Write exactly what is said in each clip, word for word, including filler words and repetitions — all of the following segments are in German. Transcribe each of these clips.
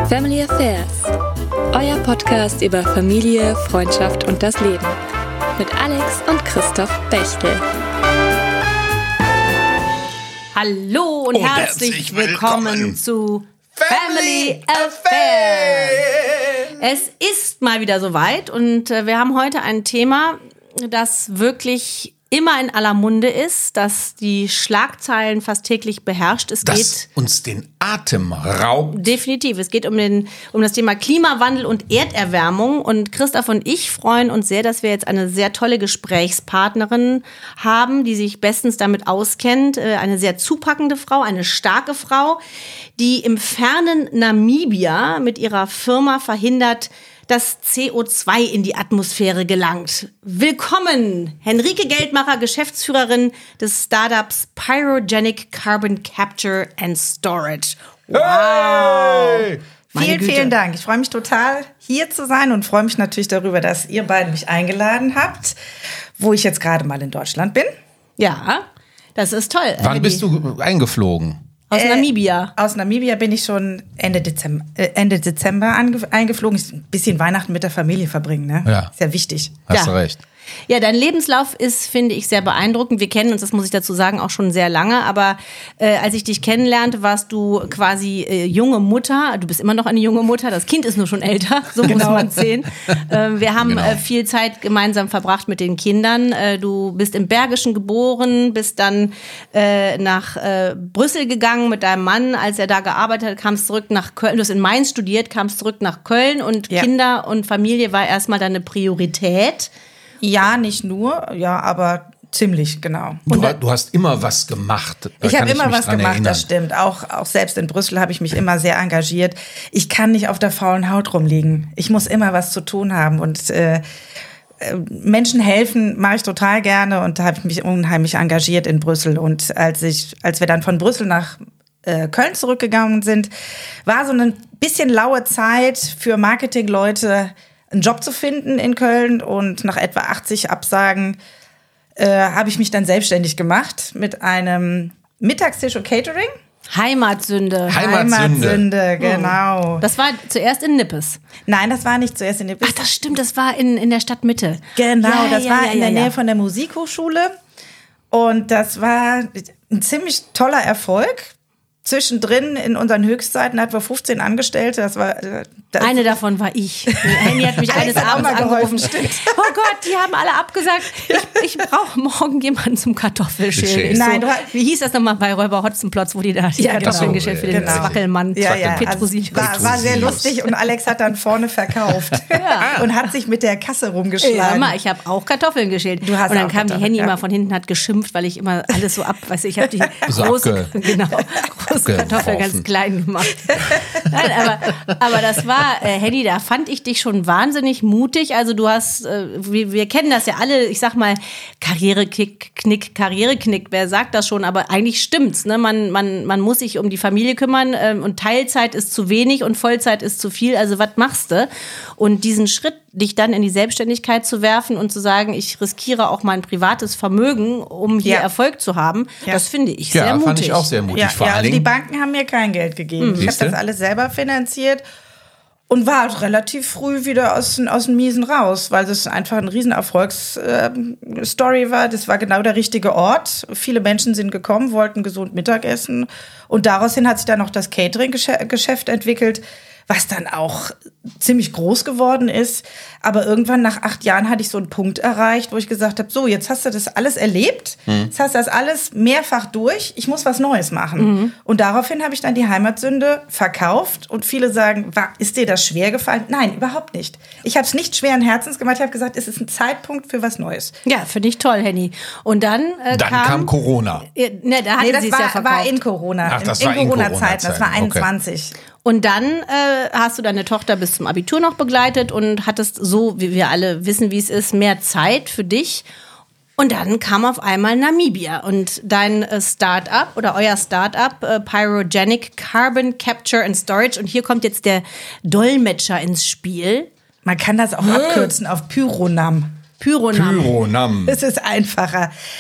Family Affairs, euer Podcast über Familie, Freundschaft und das Leben. Mit Alex und Christoph Bechtel. Hallo und, und herzlich, herzlich willkommen, willkommen zu Family Affairs. Es ist mal wieder soweit und äh, wir haben heute ein Thema, das wirklich immer in aller Munde ist, das die Schlagzeilen fast täglich beherrscht. Es das geht uns den Atem raubt. Definitiv. Es geht um, den, um das Thema Klimawandel und Erderwärmung. Und Christoph und ich freuen uns sehr, dass wir jetzt eine sehr tolle Gesprächspartnerin haben, die sich bestens damit auskennt. Eine sehr zupackende Frau, eine starke Frau, die im fernen Namibia mit ihrer Firma verhindert, dass C O zwei in die Atmosphäre gelangt. Willkommen, Henrike Geldmacher, Geschäftsführerin des Startups Pyrogenic Carbon Capture and Storage. Wow! Hey! Vielen, vielen Dank. Ich freue mich total, hier zu sein und freue mich natürlich darüber, dass ihr beiden mich eingeladen habt, wo ich jetzt gerade mal in Deutschland bin. Ja, das ist toll. Wann bist du eingeflogen? Aus äh, Namibia. Aus Namibia bin ich schon Ende Dezember, äh, Ende Dezember ange- eingeflogen. Ist ein bisschen Weihnachten mit der Familie verbringen, ne? Ja. Ist ja wichtig. Hast ja. du recht. Ja, dein Lebenslauf ist, finde ich, sehr beeindruckend. Wir kennen uns, das muss ich dazu sagen, auch schon sehr lange. Aber äh, als ich dich kennenlernte, warst du quasi äh, junge Mutter. Du bist immer noch eine junge Mutter. Das Kind ist nur schon älter, so genau. muss man sehen. Äh, wir haben genau. äh, viel Zeit gemeinsam verbracht mit den Kindern. Äh, du bist im Bergischen geboren, bist dann äh, nach äh, Brüssel gegangen mit deinem Mann. Als er da gearbeitet hat, kamst zurück nach Köln. Du hast in Mainz studiert, kamst zurück nach Köln. Und ja. Kinder und Familie war erstmal deine Priorität. Ja, nicht nur, ja, aber ziemlich, genau. Du, du hast immer was gemacht. Da ich habe immer was gemacht, erinnern. Das stimmt. Auch, auch selbst in Brüssel habe ich mich immer sehr engagiert. Ich kann nicht auf der faulen Haut rumliegen. Ich muss immer was zu tun haben und äh, Menschen helfen mache ich total gerne und da habe ich mich unheimlich engagiert in Brüssel. Und als ich, als wir dann von Brüssel nach äh, Köln zurückgegangen sind, war so ein bisschen laue Zeit für Marketingleute, einen Job zu finden in Köln, und nach etwa achtzig Absagen äh, habe ich mich dann selbstständig gemacht mit einem Mittagstisch und Catering. Heimatsünde. Heimatsünde, Heimatsünde, genau. Das war zuerst in Nippes. Nein, das war nicht zuerst in Nippes. Ach, das stimmt, das war in, in der Stadtmitte. Genau, ja, das ja, war ja, in der ja, Nähe ja. von der Musikhochschule. Und das war ein ziemlich toller Erfolg. Zwischendrin in unseren Höchstzeiten hatten wir fünfzehn Angestellte. Das war das eine davon war ich. Henny hat mich eines Abends angerufen. Stimmt. Oh Gott, die haben alle abgesagt. Ich, ich brauche morgen jemanden zum Kartoffelschälen. So, Nein, wie hieß das nochmal bei Räuber Hotzenplotz, wo die da die ja, Kartoffeln genau. geschält für den genau. Zwackelmann. Ja, ja. Petrosin. Also, war, war sehr lustig und Alex hat dann vorne verkauft ja. und hat sich mit der Kasse rumgeschlagen. Ja, mal, ich habe auch Kartoffeln geschält. Du hast und dann auch kam die Henny ja. immer von hinten, hat geschimpft, weil ich immer alles so ab, weißt du, ich habe die so große, genau, große Kartoffeln ganz klein gemacht. Nein, aber, aber das war, äh, Henny, da fand ich dich schon wahnsinnig mutig. Also du hast, äh, wir, wir kennen das ja alle, ich sag mal, Karriereknick, Knick, Karriereknick, wer sagt das schon? Aber eigentlich stimmt's, ne? Man, man, man muss sich um die Familie kümmern äh, und Teilzeit ist zu wenig und Vollzeit ist zu viel. Also was machst du? Und diesen Schritt, dich dann in die Selbstständigkeit zu werfen und zu sagen, ich riskiere auch mein privates Vermögen, um hier ja. Erfolg zu haben, ja. das finde ich ja, sehr mutig. Ja, fand ich auch sehr mutig. Ja, vor ja, allen also Dingen. die Banken haben mir kein Geld gegeben. Mhm. Ich habe das alles selber finanziert und war relativ früh wieder aus, aus dem Miesen raus, weil es einfach ein Riesenerfolgsstory äh, war. Das war genau der richtige Ort. Viele Menschen sind gekommen, wollten gesund Mittagessen und daraus hin hat sich dann noch das Catering-Geschäft entwickelt, was dann auch ziemlich groß geworden ist. Aber irgendwann nach acht Jahren hatte ich so einen Punkt erreicht, wo ich gesagt habe, so, jetzt hast du das alles erlebt, mhm. jetzt hast du das alles mehrfach durch, ich muss was Neues machen. Mhm. Und daraufhin habe ich dann die Heimatsünde verkauft und viele sagen, ist dir das schwer gefallen? Nein, überhaupt nicht. Ich habe es nicht schweren Herzens gemacht, ich habe gesagt, es ist ein Zeitpunkt für was Neues. Ja, finde ich toll, Henny. Und dann, äh, dann kam, kam Corona. Äh, ne, da nee, das sie war, ja verkauft. war in Corona. Ach, das in, war in in Corona-Zeiten, Corona das war einundzwanzig. Okay. Und dann äh, hast du deine Tochter bis zum Abitur noch begleitet und hattest so, wie wir alle wissen, wie es ist, mehr Zeit für dich. Und dann kam auf einmal Namibia und dein äh, Start-up oder euer Start-up äh, Pyrogenic Carbon Capture and Storage. Und hier kommt jetzt der Dolmetscher ins Spiel. Man kann das auch hm. abkürzen auf Pyronam. Pyronam. Pyronam. Es ist einfacher.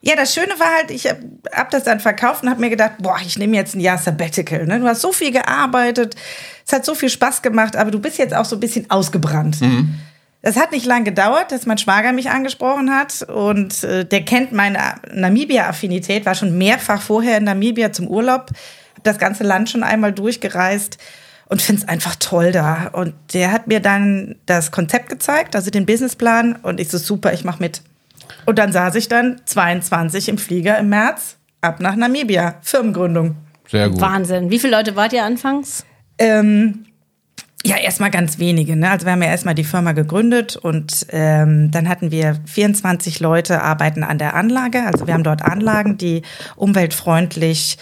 Ja, das Schöne war halt, ich habe hab das dann verkauft und habe mir gedacht, boah, ich nehme jetzt ein Jahr Sabbatical. Ne? Du hast so viel gearbeitet, es hat so viel Spaß gemacht, aber du bist jetzt auch so ein bisschen ausgebrannt. Mhm. Das hat nicht lange gedauert, dass mein Schwager mich angesprochen hat und äh, der kennt meine Namibia-Affinität, war schon mehrfach vorher in Namibia zum Urlaub, habe das ganze Land schon einmal durchgereist und finde es einfach toll da. Und der hat mir dann das Konzept gezeigt, also den Businessplan und ich so, super, ich mache mit. Und dann saß ich dann zweiundzwanzig im Flieger im März ab nach Namibia. Firmengründung. Sehr gut. Wahnsinn. Wie viele Leute wart ihr anfangs? Ähm, ja, erstmal ganz wenige. Ne? Also wir haben ja erstmal die Firma gegründet und ähm, dann hatten wir vierundzwanzig Leute arbeiten an der Anlage. Also wir haben dort Anlagen, die umweltfreundlich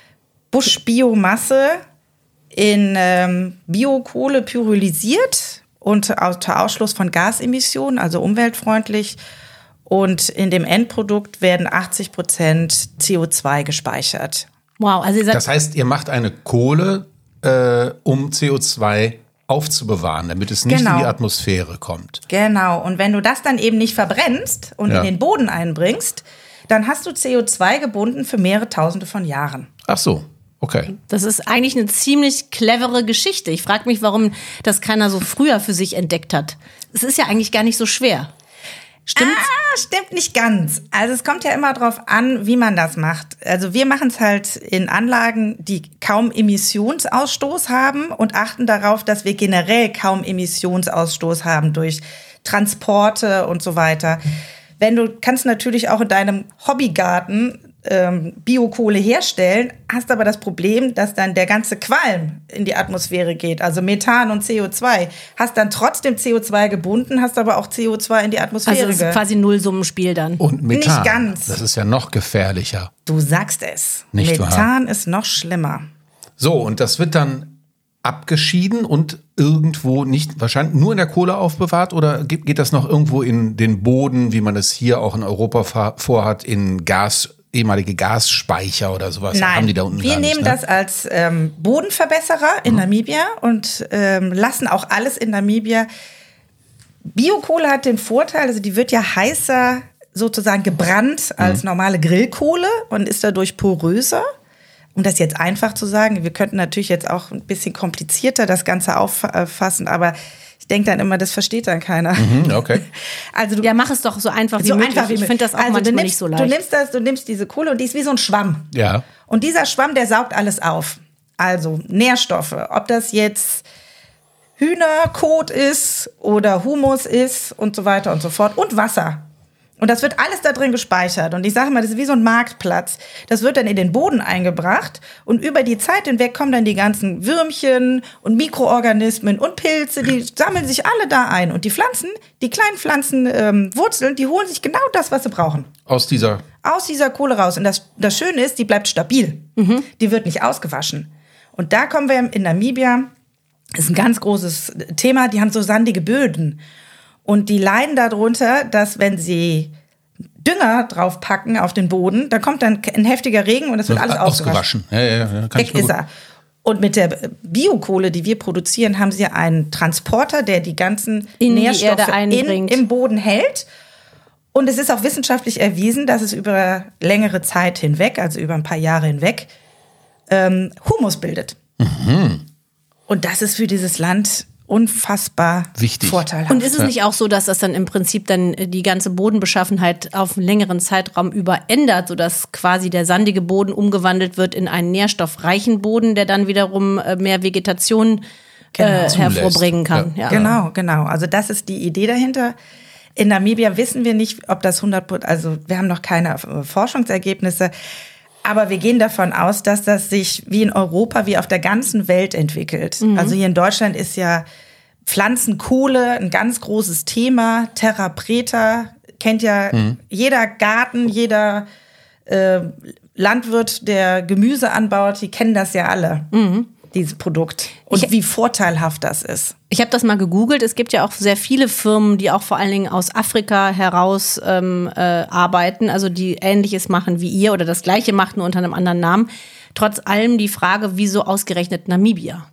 Buschbiomasse in ähm, Biokohle pyrolysiert und unter Ausschluss von Gasemissionen, also umweltfreundlich. Und in dem Endprodukt werden achtzig Prozent C O zwei gespeichert. Wow, also ihr seid Das heißt, ihr macht eine Kohle, äh, um C O zwei aufzubewahren, damit es nicht Genau. in die Atmosphäre kommt. Genau. Und wenn du das dann eben nicht verbrennst und Ja. in den Boden einbringst, dann hast du C O zwei gebunden für mehrere Tausende von Jahren. Ach so, okay. Das ist eigentlich eine ziemlich clevere Geschichte. Ich frage mich, warum das keiner so früher für sich entdeckt hat. Es ist ja eigentlich gar nicht so schwer. Stimmt? Ah, stimmt nicht ganz. Also es kommt ja immer drauf an, wie man das macht. Also wir machen es halt in Anlagen, die kaum Emissionsausstoß haben und achten darauf, dass wir generell kaum Emissionsausstoß haben durch Transporte und so weiter. Wenn du kannst natürlich auch in deinem Hobbygarten ähm, Biokohle herstellen, hast aber das Problem, dass dann der ganze Qualm in die Atmosphäre geht, also Methan und C O zwei. Hast dann trotzdem C O zwei gebunden, hast aber auch C O zwei in die Atmosphäre. Also es ist quasi ein Nullsummenspiel dann. Und Methan, Nicht ganz. das ist ja noch gefährlicher. Du sagst es. Nicht wahr? Methan ist noch schlimmer. So, und das wird dann abgeschieden und irgendwo nicht, wahrscheinlich nur in der Kohle aufbewahrt oder geht, geht das noch irgendwo in den Boden, wie man es hier auch in Europa fa- vorhat, in Gas, ehemalige Gasspeicher oder sowas? Nein, Haben die da unten wir gar nicht, nehmen ne? das als ähm, Bodenverbesserer in Namibia und ähm, lassen auch alles in Namibia. Biokohle hat den Vorteil, also die wird ja heißer sozusagen gebrannt als normale Grillkohle und ist dadurch poröser. Um das jetzt einfach zu sagen, wir könnten natürlich jetzt auch ein bisschen komplizierter das Ganze auffassen, aber ich denke dann immer, das versteht dann keiner. Mhm, okay. Also du, Ja, mach es doch so einfach wie so möglich. einfach wie ich finde das auch also manchmal du nimmst, nicht so leicht. Du nimmst das, du nimmst diese Kohle und die ist wie so ein Schwamm. Ja. Und dieser Schwamm, der saugt alles auf. Also Nährstoffe, ob das jetzt Hühnerkot ist oder Humus ist und so weiter und so fort und Wasser. Und das wird alles da drin gespeichert. Und ich sage mal, das ist wie so ein Marktplatz. Das wird dann in den Boden eingebracht und über die Zeit hinweg kommen dann die ganzen Würmchen und Mikroorganismen und Pilze, die sammeln sich alle da ein. Und die Pflanzen, die kleinen Pflanzen, ähm, Wurzeln, die holen sich genau das, was sie brauchen. Aus dieser. Aus dieser Kohle raus. Und das, das Schöne ist, die bleibt stabil. Mhm. Die wird nicht ausgewaschen. Und da kommen wir in Namibia, das ist ein ganz großes Thema, die haben so sandige Böden. Und die leiden darunter, dass wenn sie Dünger draufpacken auf den Boden, da kommt dann ein heftiger Regen und das wird alles ausgewaschen. Ausgewaschen. Ja, ja, ja. Kann ich Weg mir ist gut- er. Und mit der Biokohle, die wir produzieren, haben sie einen Transporter, der die ganzen In die Nährstoffe Erde in, einbringt. im Boden hält. Und es ist auch wissenschaftlich erwiesen, dass es über längere Zeit hinweg, also über ein paar Jahre hinweg, ähm, Humus bildet. Mhm. Und das ist für dieses Land unfassbar Wichtig. vorteilhaft. Und ist es nicht auch so, dass das dann im Prinzip dann die ganze Bodenbeschaffenheit auf einen längeren Zeitraum über ändert, sodass quasi der sandige Boden umgewandelt wird in einen nährstoffreichen Boden, der dann wiederum äh, mehr Vegetation äh, Zulässt. hervorbringen kann? Ja. Genau, genau. Also das ist die Idee dahinter. In Namibia wissen wir nicht, ob das hundert Prozent, also wir haben noch keine äh, Forschungsergebnisse, aber wir gehen davon aus, dass das sich wie in Europa, wie auf der ganzen Welt entwickelt. Mhm. Also hier in Deutschland ist ja Pflanzenkohle ein ganz großes Thema. Terra preta kennt ja mhm. jeder Garten, jeder äh, Landwirt, der Gemüse anbaut, die kennen das ja alle. Mhm. Dieses Produkt und ich, wie vorteilhaft das ist. Ich habe das mal gegoogelt. Es gibt ja auch sehr viele Firmen, die auch vor allen Dingen aus Afrika heraus ähm, äh, arbeiten, also die Ähnliches machen wie ihr oder das Gleiche macht, nur unter einem anderen Namen. Trotz allem die Frage, wieso ausgerechnet Namibia?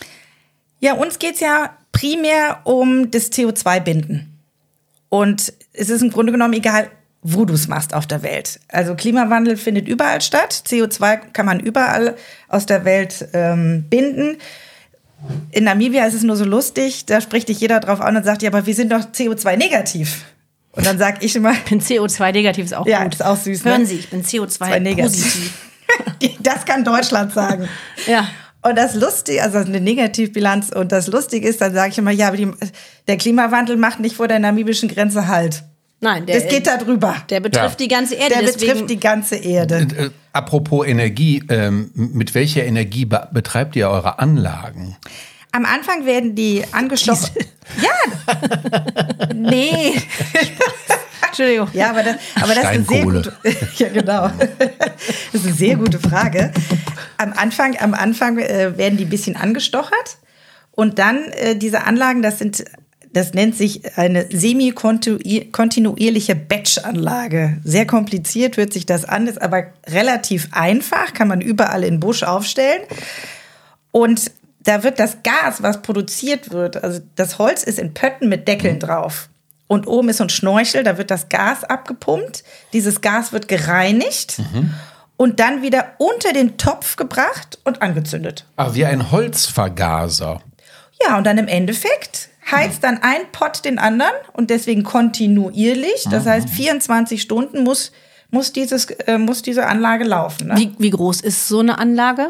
Ja, uns geht's ja primär um das C O zwei Binden. Und es ist im Grunde genommen egal, wo du es machst auf der Welt. Also Klimawandel findet überall statt. C O zwei kann man überall aus der Welt ähm, binden. In Namibia ist es nur so lustig, da spricht dich jeder drauf an und sagt, ja, aber wir sind doch C O zwei negativ. Und dann sag ich immer... Ich bin C O zwei negativ, ist auch ja, gut. Ist auch süß. Hören ne? Sie, ich bin C O zwei positiv. Das kann Deutschland sagen. Ja. Und das Lustige, also eine Negativbilanz, und das Lustige ist, dann sage ich immer, ja, aber die, der Klimawandel macht nicht vor der namibischen Grenze Halt. Nein, der, das geht da drüber. Der betrifft ja. die ganze Erde. Der deswegen betrifft die ganze Erde. Äh, äh, apropos Energie, ähm, mit welcher Energie be- betreibt ihr eure Anlagen? Am Anfang werden die angestochen. Ja. Nee. Entschuldigung. Ja, aber das, aber das ist eine sehr gute. Ja, genau. Das ist eine sehr gute Frage. Am Anfang, am Anfang äh, werden die ein bisschen angestochert und dann äh, diese Anlagen, das sind, das nennt sich eine semi-kontinuierliche Batch-Anlage. Sehr kompliziert hört sich das an, ist aber relativ einfach, kann man überall in Busch aufstellen. Und da wird das Gas, was produziert wird, also das Holz ist in Pötten mit Deckeln drauf. Und oben ist so ein Schnorchel, da wird das Gas abgepumpt. Dieses Gas wird gereinigt mhm. und dann wieder unter den Topf gebracht und angezündet. Ah, wie ein Holzvergaser. Ja, und dann im Endeffekt heizt dann ein Pott den anderen und deswegen kontinuierlich. Das heißt, vierundzwanzig Stunden muss, muss, dieses, äh, muss diese Anlage laufen. Ne? Wie, wie groß ist so eine Anlage?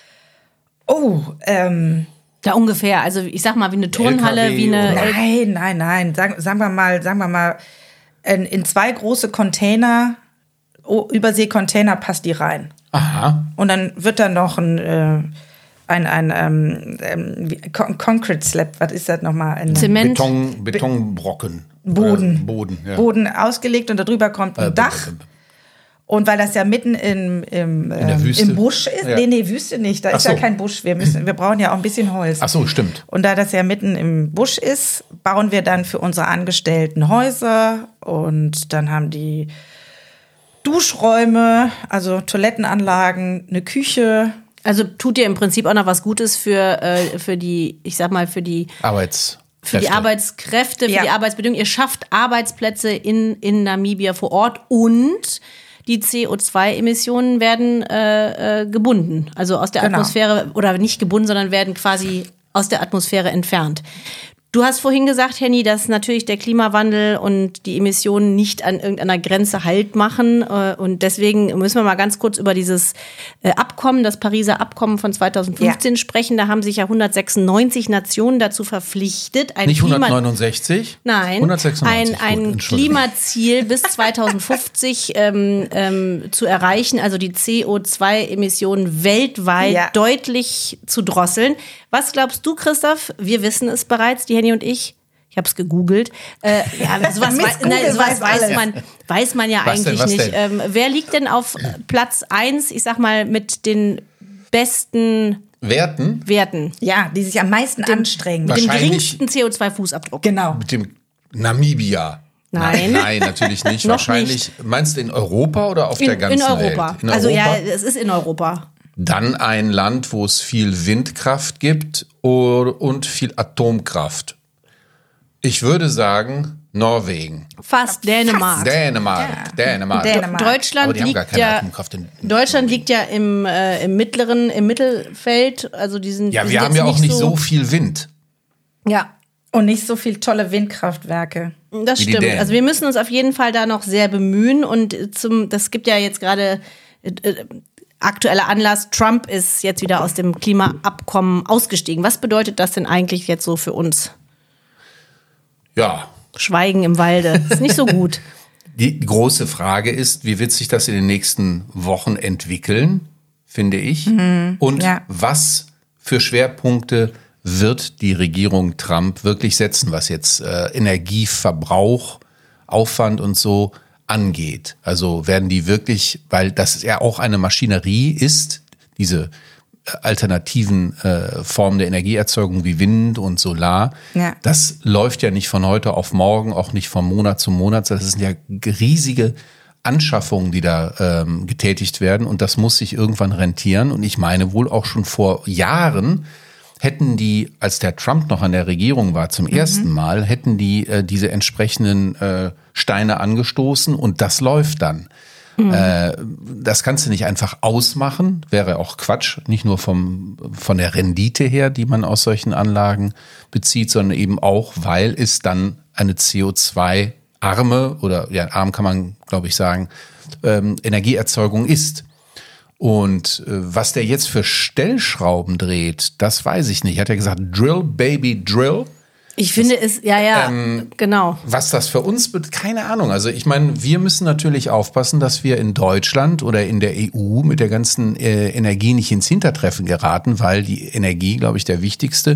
Oh, ähm... Da ungefähr, also ich sag mal, wie eine Turnhalle, L K W wie eine... Nein, nein, nein, sagen, sagen wir mal, sagen wir mal, in, in zwei große Container, oh, Überseekontainer passt die rein. Aha. Und dann wird da noch ein, äh, ein, ein ähm, ähm, Concrete Slab, was ist das nochmal? Ein Zement. Beton, Betonbrocken. Boden. Äh, Boden, ja. Boden ausgelegt und darüber kommt ein Äh, Dach. Und weil das ja mitten im, im, In der ähm, Wüste? im Busch ist, Ja. nee, nee, Wüste nicht, da Ach ist so. ja kein Busch, wir, müssen, wir brauchen ja auch ein bisschen Holz. Ach so, stimmt. Und da das ja mitten im Busch ist, bauen wir dann für unsere Angestellten Häuser und dann haben die Duschräume, also Toilettenanlagen, eine Küche. Also tut ihr im Prinzip auch noch was Gutes für, äh, für die, ich sag mal, für die... Arbeits. Für die Arbeitskräfte, für Ja. die Arbeitsbedingungen. Ihr schafft Arbeitsplätze in, in Namibia vor Ort und die C O zwei Emissionen werden äh, äh, gebunden. Also aus der Genau. Atmosphäre, oder nicht gebunden, sondern werden quasi aus der Atmosphäre entfernt. Du hast vorhin gesagt, Henny, dass natürlich der Klimawandel und die Emissionen nicht an irgendeiner Grenze Halt machen. Und deswegen müssen wir mal ganz kurz über dieses Abkommen, das Pariser Abkommen von zweitausendfünfzehn ja. sprechen. Da haben sich ja hundertsechsundneunzig Nationen dazu verpflichtet. Ein Nicht Klima- hundertneunundsechzig? Nein, hundertsechsundneunzig. ein, ein Gut, Entschuldigung. Klimaziel bis zweitausendfünfzig ähm, ähm, zu erreichen, also die C O zwei Emissionen weltweit Ja. deutlich zu drosseln. Was glaubst du, Christoph? Wir wissen es bereits, die Henny und ich. Ich habe es gegoogelt. Äh, ja, sowas, Miss wei- Google nein, sowas weiß weiß, alles. man, weiß man ja Was denn, eigentlich was nicht. denn? Ähm, wer liegt denn auf Platz eins, ich sag mal, mit den besten Werten? Werten? Ja, die sich am meisten anstrengen. Mit dem Wahrscheinlich- geringsten C O zwei Fußabdruck. Genau. Mit dem Nein. Namibia. Nein, nein, natürlich nicht. Noch Wahrscheinlich, meinst du in Europa oder auf In, der ganzen in Europa. Welt? In Also Europa? ja, es ist in Europa. Dann ein Land, wo es viel Windkraft gibt und viel Atomkraft. Ich würde sagen Norwegen. Fast Dänemark. Dänemark. Ja. Dänemark. Dänemark. Deutschland Aber die haben gar liegt keine ja Atomkraft in- in Deutschland liegt ja im, äh, im mittleren, im Mittelfeld. Also die sind, Ja, die wir sind haben ja jetzt auch nicht so viel Wind. Ja, Und nicht so viel tolle Windkraftwerke. das Wie die stimmt. Dänen. Also wir müssen uns auf jeden Fall da noch sehr bemühen und zum, das gibt ja jetzt gerade äh, äh, aktueller Anlass. Trump ist jetzt wieder aus dem Klimaabkommen ausgestiegen. Was bedeutet das denn eigentlich jetzt so für uns? Ja. Schweigen im Walde. Ist nicht so gut. Die große Frage ist, wie wird sich das in den nächsten Wochen entwickeln, finde ich? Und ja. was für Schwerpunkte wird die Regierung Trump wirklich setzen, was jetzt äh, Energieverbrauch, Aufwand und so angeht? Also werden die wirklich, weil das ja auch eine Maschinerie ist, diese alternativen äh, Formen der Energieerzeugung wie Wind und Solar, Ja. das läuft ja nicht von heute auf morgen, auch nicht von Monat zu Monat. Das sind ja riesige Anschaffungen, die da ähm, getätigt werden und das muss sich irgendwann rentieren. Und ich meine wohl auch schon vor Jahren hätten die, als der Trump noch an der Regierung war, zum mhm. ersten Mal, hätten die äh, diese entsprechenden äh, Steine angestoßen und das läuft dann. Mhm. Äh, das kannst du nicht einfach ausmachen, wäre auch Quatsch, nicht nur vom, von der Rendite her, die man aus solchen Anlagen bezieht, sondern eben auch, weil es dann eine C O zwei arme oder ja, arm kann man, glaube ich, sagen, ähm, Energieerzeugung ist. Und äh, was der jetzt für Stellschrauben dreht, das weiß ich nicht. Hat er gesagt, Drill, Baby, Drill. Ich finde es, ja, ja, ähm, genau. Was das für uns bedeutet, keine Ahnung. Also ich meine, wir müssen natürlich aufpassen, dass wir in Deutschland oder in der E U mit der ganzen äh, Energie nicht ins Hintertreffen geraten, weil die Energie, glaube ich, der wichtigste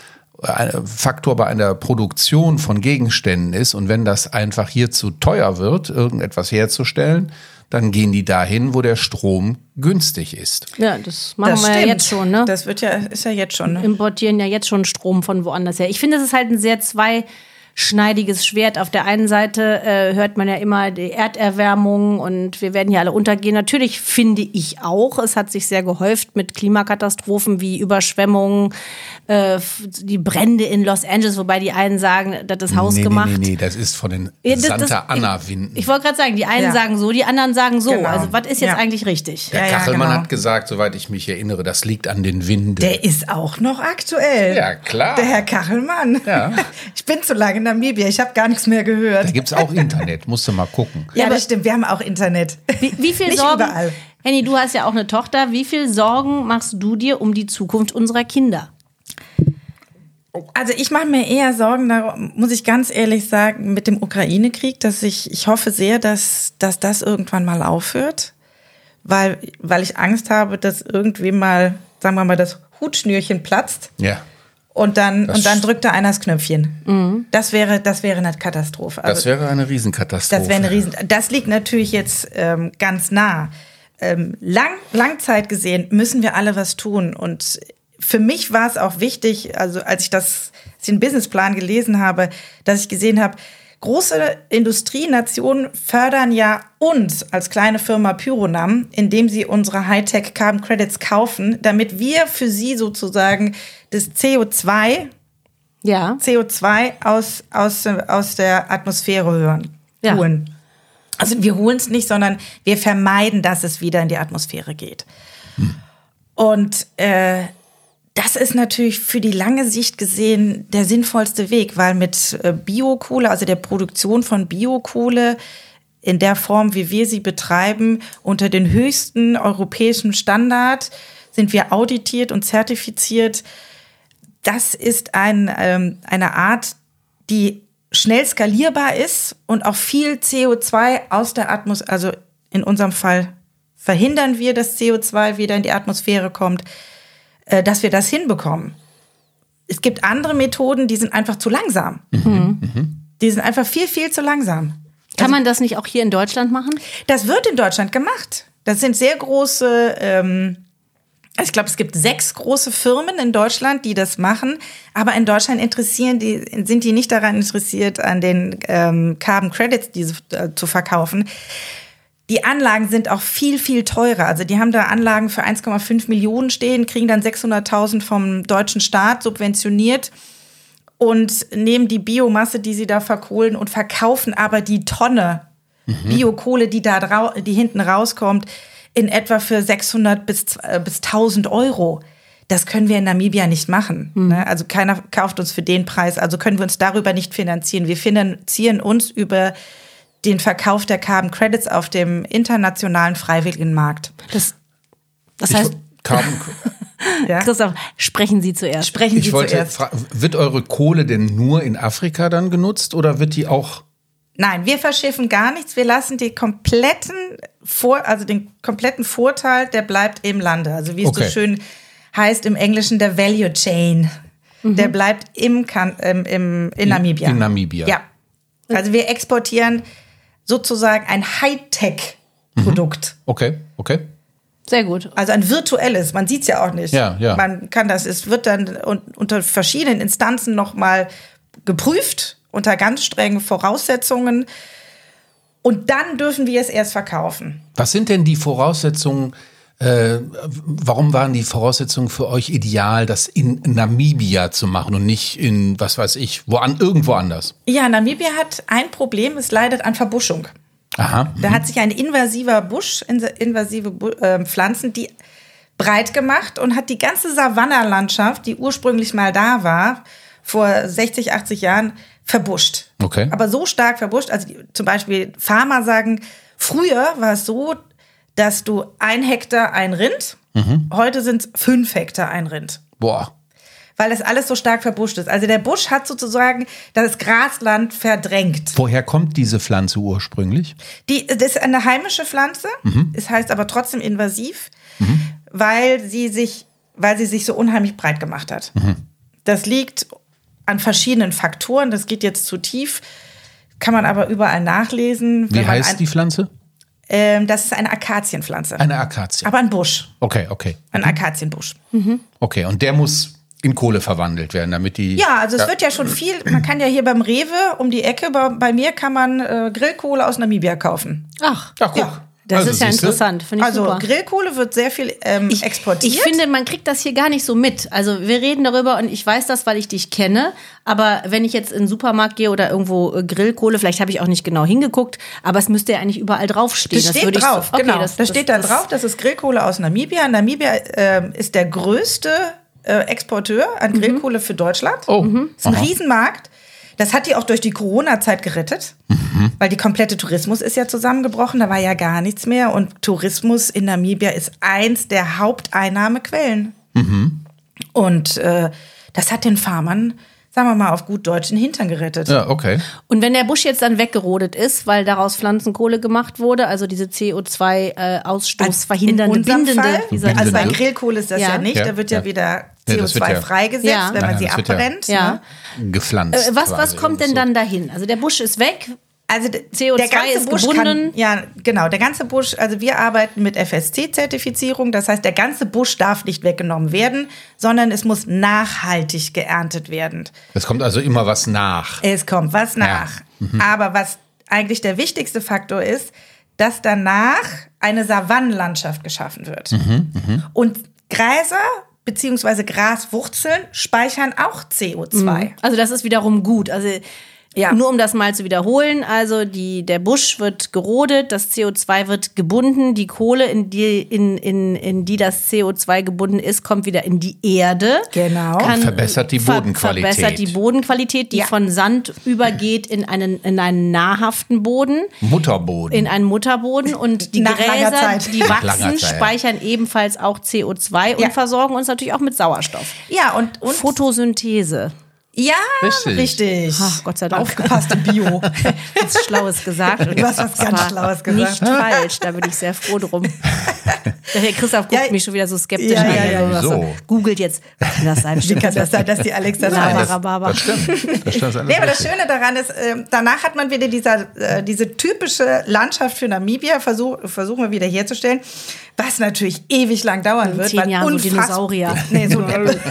Faktor bei einer Produktion von Gegenständen ist. Und wenn das einfach hier zu teuer wird, irgendetwas herzustellen, dann gehen die dahin, wo der Strom günstig ist. Ja, das machen das wir stimmt. ja jetzt schon, ne? Das wird ja, ist ja jetzt schon. Ne? Importieren ja jetzt schon Strom von woanders her. Ich finde, es ist halt ein sehr zweischneidiges Schwert. Auf der einen Seite äh, hört man ja immer die Erderwärmung und wir werden hier alle untergehen. Natürlich finde ich auch, es hat sich sehr gehäuft mit Klimakatastrophen wie Überschwemmungen, äh, die Brände in Los Angeles, wobei die einen sagen, das ist hausgemacht. Nee, nee, nee, das ist von den ja, das, Santa Ana-Winden. Ich, ich wollte gerade sagen, die einen ja. sagen so, die anderen sagen so. Genau. Also was ist jetzt ja. eigentlich richtig? Der ja, Kachelmann ja, genau. hat gesagt, soweit ich mich erinnere, das liegt an den Winden. Der ist auch noch aktuell. Ja, klar. Der Herr Kachelmann. Ja. Ich bin zu lange in Namibia, ich habe gar nichts mehr gehört. Da gibt es auch Internet, musst du mal gucken. Ja, das stimmt, wir haben auch Internet. Wie, wie viel Nicht Sorgen, überall. Henny, du hast ja auch eine Tochter, wie viel Sorgen machst du dir um die Zukunft unserer Kinder? Also ich mache mir eher Sorgen, da muss ich ganz ehrlich sagen, mit dem Ukraine-Krieg, dass ich, ich hoffe sehr, dass, dass das irgendwann mal aufhört, weil, weil ich Angst habe, dass irgendwie mal, sagen wir mal, das Hutschnürchen platzt. Ja. Und dann, und dann drückt da einer das Knöpfchen. Mhm. Das wäre, das wäre eine Katastrophe. Also, das wäre eine Riesenkatastrophe. Das wäre eine Riesen, das liegt natürlich jetzt ähm, ganz nah. Ähm, lang, Langzeit gesehen müssen wir alle was tun. Und für mich war es auch wichtig, also als ich das, als ich den Businessplan gelesen habe, dass ich gesehen habe, große Industrienationen fördern ja uns als kleine Firma Pyronam, indem sie unsere Hightech Carbon Credits kaufen, damit wir für sie sozusagen das C O zwei, ja. C O zwei aus, aus, aus der Atmosphäre hören, ja. holen. Also wir holen es nicht, sondern wir vermeiden, dass es wieder in die Atmosphäre geht. Hm. Und äh, das ist natürlich für die lange Sicht gesehen der sinnvollste Weg, weil mit Biokohle, also der Produktion von Biokohle in der Form, wie wir sie betreiben, unter den höchsten europäischen Standard sind wir auditiert und zertifiziert. Das ist ein, ähm, eine Art, die schnell skalierbar ist und auch viel C O zwei aus der Atmosphäre, also in unserem Fall verhindern wir, dass C O zwei wieder in die Atmosphäre kommt, dass wir das hinbekommen. Es gibt andere Methoden, die sind einfach zu langsam. Mhm. Die sind einfach viel, viel zu langsam. Kann also, man das nicht auch hier in Deutschland machen? Das wird in Deutschland gemacht. Das sind sehr große, ähm, ich glaube, es gibt sechs große Firmen in Deutschland, die das machen. Aber in Deutschland interessieren die, sind die nicht daran interessiert, an den ähm, Carbon Credits diese, äh, zu verkaufen. Die Anlagen sind auch viel, viel teurer. Also die haben da Anlagen für eins Komma fünf Millionen stehen, kriegen dann sechshunderttausend vom deutschen Staat subventioniert und nehmen die Biomasse, die sie da verkohlen und verkaufen aber die Tonne mhm. Biokohle, die da drau- die hinten rauskommt, in etwa für sechshundert bis, äh, bis tausend Euro. Das können wir in Namibia nicht machen. Mhm. Ne? Also keiner kauft uns für den Preis. Also können wir uns darüber nicht finanzieren. Wir finanzieren uns über den Verkauf der Carbon Credits auf dem internationalen freiwilligen Markt. Das, das heißt, Carbon ja? Christoph, sprechen Sie zuerst. Sprechen ich Sie wollte zuerst. Fra- wird eure Kohle denn nur in Afrika dann genutzt oder wird die auch? Nein, wir verschiffen gar nichts. Wir lassen die kompletten Vor, also den kompletten Vorteil, der bleibt im Lande. Also wie es okay. so schön heißt im Englischen, der Value Chain. Mhm. Der bleibt im, im, im, in Namibia. In Namibia. Ja. Also wir exportieren sozusagen ein Hightech-Produkt. Okay, okay. Sehr gut. Also ein virtuelles, man sieht es ja auch nicht. Ja, ja. Man kann das, es wird dann unter verschiedenen Instanzen nochmal geprüft, unter ganz strengen Voraussetzungen. Und dann dürfen wir es erst verkaufen. Was sind denn die Voraussetzungen, Äh, warum waren die Voraussetzungen für euch ideal, das in Namibia zu machen und nicht in, was weiß ich, wo an, irgendwo anders? Ja, Namibia hat ein Problem, es leidet an Verbuschung. Aha. Da hat sich ein invasiver Busch, invasive äh, Pflanzen, die breit gemacht und hat die ganze Savanna-Landschaft, die ursprünglich mal da war, vor sechzig, achtzig Jahren, verbuscht. Okay. Aber so stark verbuscht, also die, zum Beispiel Farmer sagen, früher war es so, dass du ein Hektar ein Rind, mhm. heute sind es fünf Hektar ein Rind. Boah. Weil das alles so stark verbuscht ist. Also der Busch hat sozusagen das Grasland verdrängt. Woher kommt diese Pflanze ursprünglich? Die, das ist eine heimische Pflanze, mhm. es heißt aber trotzdem invasiv, mhm. weil sie sich, weil sie sich so unheimlich breit gemacht hat. Mhm. Das liegt an verschiedenen Faktoren, das geht jetzt zu tief, kann man aber überall nachlesen. Wie heißt ein, die Pflanze? Ähm, das ist eine Akazienpflanze. Eine Akazie. Aber ein Busch. Okay, okay. Ein mhm. Akazienbusch. Mhm. Okay, und der muss in Kohle verwandelt werden, damit die... Ja, also es ja. wird ja schon viel, man kann ja hier beim Rewe um die Ecke, bei, bei mir kann man äh, Grillkohle aus Namibia kaufen. Ach, Ach guck. Ja. Das also, ist ja interessant, finde ich also, super. Also Grillkohle wird sehr viel ähm, ich, exportiert. Ich finde, man kriegt das hier gar nicht so mit. Also wir reden darüber und ich weiß das, weil ich dich kenne. Aber wenn ich jetzt in den Supermarkt gehe oder irgendwo Grillkohle, vielleicht habe ich auch nicht genau hingeguckt, aber es müsste ja eigentlich überall draufstehen. Das steht das drauf, so, okay, genau. Das, das, das steht da das, drauf, das ist Grillkohle aus Namibia. Namibia äh, ist der größte äh, Exporteur an Grillkohle mhm. für Deutschland. Oh. Mhm. Das ist ein Aha. Riesenmarkt. Das hat die auch durch die Corona-Zeit gerettet, mhm. weil die komplette Tourismus ist ja zusammengebrochen, da war ja gar nichts mehr. Und Tourismus in Namibia ist eins der Haupteinnahmequellen. Mhm. Und äh, das hat den Farmern, sagen wir mal auf gut Deutsch, den Hintern gerettet. Ja, okay. Und wenn der Busch jetzt dann weggerodet ist, weil daraus Pflanzenkohle gemacht wurde, also diese C O zwei Ausstoß also verhindernde, bindende. Fall, bindende. Also bei Grillkohle ist das ja, ja nicht, ja, da wird ja, ja wieder C O zwei ja, freigesetzt, ja. wenn man Nein, sie abbrennt. Ja. Ne? Gepflanzt. Äh, was, was kommt denn so. dann dahin? Also der Busch ist weg. Also C O zwei der ganze ist Busch gebunden. Kann, ja, genau, der ganze Busch, also wir arbeiten mit F S C-Zertifizierung, das heißt, der ganze Busch darf nicht weggenommen werden, sondern es muss nachhaltig geerntet werden. Es kommt also immer was nach. Es kommt was nach. Ja. Mhm. Aber was eigentlich der wichtigste Faktor ist, dass danach eine Savannenlandschaft geschaffen wird. Mhm, mh. Und Gräser beziehungsweise Graswurzeln speichern auch C O zwei. Also das ist wiederum gut. Also ja. Nur um das mal zu wiederholen, also die, der Busch wird gerodet, das C O zwei wird gebunden, die Kohle, in die, in, in, in die das C O zwei gebunden ist, kommt wieder in die Erde. Genau. Kann, verbessert die Bodenqualität. Ver, verbessert die Bodenqualität, die ja. von Sand übergeht in einen, in einen nahrhaften Boden. Mutterboden. In einen Mutterboden. Und die Nach Gräser, die Nach wachsen, speichern ebenfalls auch C O zwei ja. und versorgen uns natürlich auch mit Sauerstoff. Ja, und, und Photosynthese. Ja, richtig. richtig. Ach, Gott sei Dank. Aufgepasst im Bio. Was Schlaues gesagt. Und du hast was ganz Schlaues gesagt. Nicht falsch, da bin ich sehr froh drum. Der Herr Christoph guckt ja, mich schon wieder so skeptisch ja, an. Ja, ja, ja. So. Googelt jetzt. Kann das sein? Wie kann das sein, dass die Alex das weiß? Das stimmt. Das stimmt alles nee, aber das Schöne daran ist, äh, danach hat man wieder dieser, äh, diese typische Landschaft für Namibia, versuch, versuchen wir wieder herzustellen, was natürlich ewig lang dauern in wird. Zehn Jahren so Dinosaurier. Nee, so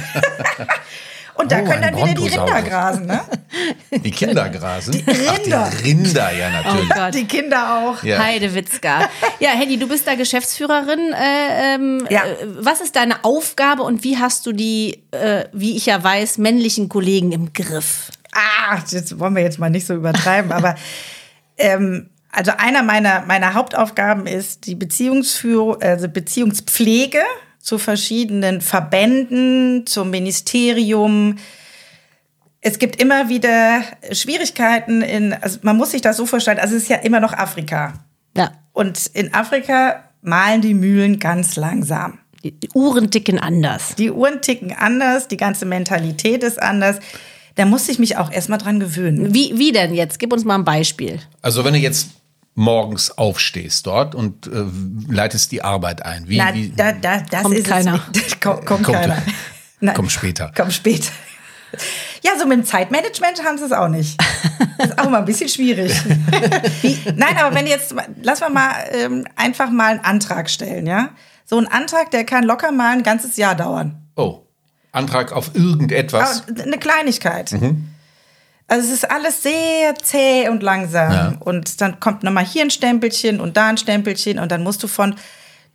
Und da oh, können dann wieder die Rinder grasen, ne? Die Kinder grasen? Die Rinder. Ach, die Rinder, ja, natürlich. Oh Gott. Die Kinder auch. Ja. Heidewitzka. Ja, Hedy, du bist da Geschäftsführerin. Äh, ähm, ja. äh, was ist deine Aufgabe und wie hast du die, äh, wie ich ja weiß, männlichen Kollegen im Griff? Ah, jetzt wollen wir jetzt mal nicht so übertreiben, aber ähm, also einer meiner, meiner Hauptaufgaben ist die Beziehungsführung, also Beziehungspflege zu verschiedenen Verbänden, zum Ministerium. Es gibt immer wieder Schwierigkeiten in, also man muss sich das so vorstellen, also es ist ja immer noch Afrika. Ja. Und in Afrika mahlen die Mühlen ganz langsam. Die, die Uhren ticken anders. Die Uhren ticken anders, die ganze Mentalität ist anders. Da musste ich mich auch erstmal dran gewöhnen. Wie, wie denn jetzt? Gib uns mal ein Beispiel. Also wenn du jetzt morgens aufstehst dort und äh, leitest die Arbeit ein. Wie, Na, wie da, da, das kommt ist keiner. Es kommt, kommt, kommt keiner. Nein, kommt später. Kommt später. Ja, so mit dem Zeitmanagement haben sie es auch nicht. Das ist auch mal ein bisschen schwierig. Wie, nein, aber wenn jetzt, lass mal mal ähm, einfach mal einen Antrag stellen, ja? So ein Antrag, der kann locker mal ein ganzes Jahr dauern. Oh, Antrag auf irgendetwas. Aber eine Kleinigkeit. Mhm. Also es ist alles sehr zäh und langsam. Ja. Und dann kommt nochmal hier ein Stempelchen und da ein Stempelchen und dann musst du von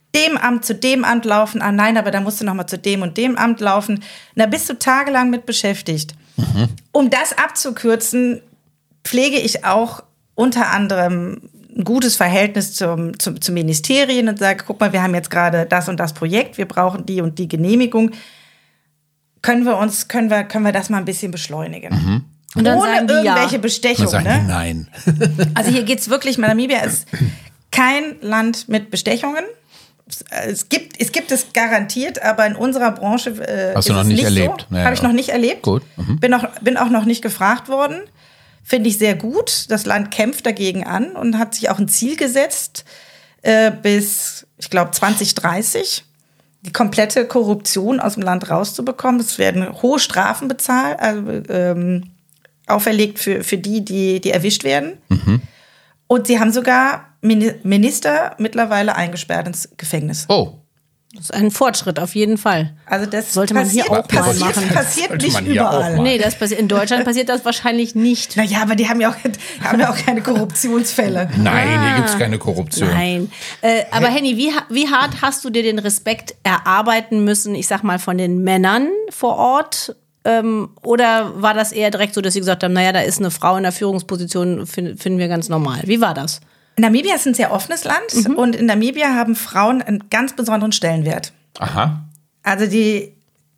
dem Amt zu dem Amt laufen. Ah nein, aber da musst du noch mal zu dem und dem Amt laufen. Und da bist du tagelang mit beschäftigt. Mhm. Um das abzukürzen, pflege ich auch unter anderem ein gutes Verhältnis zum, zum, zum Ministerien und sage, guck mal, wir haben jetzt gerade das und das Projekt, wir brauchen die und die Genehmigung. Können wir uns, können wir, können wir das mal ein bisschen beschleunigen? Mhm. Und dann ohne sagen die irgendwelche ja. Bestechungen. Sagen ne? die nein. Also hier geht's wirklich, Namibia ist kein Land mit Bestechungen. Es gibt, es gibt es garantiert, aber in unserer Branche äh, Hast ist du noch es nicht nicht erlebt? so. Ja, Habe ich ja. noch nicht erlebt. Gut. Mhm. Bin, auch, bin auch noch nicht gefragt worden. Finde ich sehr gut. Das Land kämpft dagegen an und hat sich auch ein Ziel gesetzt, äh, bis, ich glaube, zwanzig dreißig die komplette Korruption aus dem Land rauszubekommen. Es werden hohe Strafen bezahlt, also, ähm, auferlegt für, für die, die, die erwischt werden. Mhm. Und sie haben sogar Minister mittlerweile eingesperrt ins Gefängnis. Oh. Das ist ein Fortschritt, auf jeden Fall. Also das sollte man passiert, hier auch mal passiert, machen. passiert Sollte nicht man hier auch überall. mal. Nee, das passiert, in Deutschland passiert das wahrscheinlich nicht. Naja, aber die haben ja auch, haben ja auch keine Korruptionsfälle. Nein, Ah. hier gibt es keine Korruption. Nein. Äh, aber Henny, wie, wie hart hast du dir den Respekt erarbeiten müssen, ich sag mal, von den Männern vor Ort? Ähm, oder war das eher direkt so, dass sie gesagt haben, naja, da ist eine Frau in der Führungsposition, find, finden wir ganz normal. Wie war das? Namibia ist ein sehr offenes Land mhm. und in Namibia haben Frauen einen ganz besonderen Stellenwert. Aha. Also die,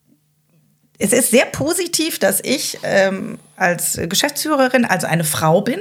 es ist sehr positiv, dass ich ähm, als Geschäftsführerin, also eine Frau bin.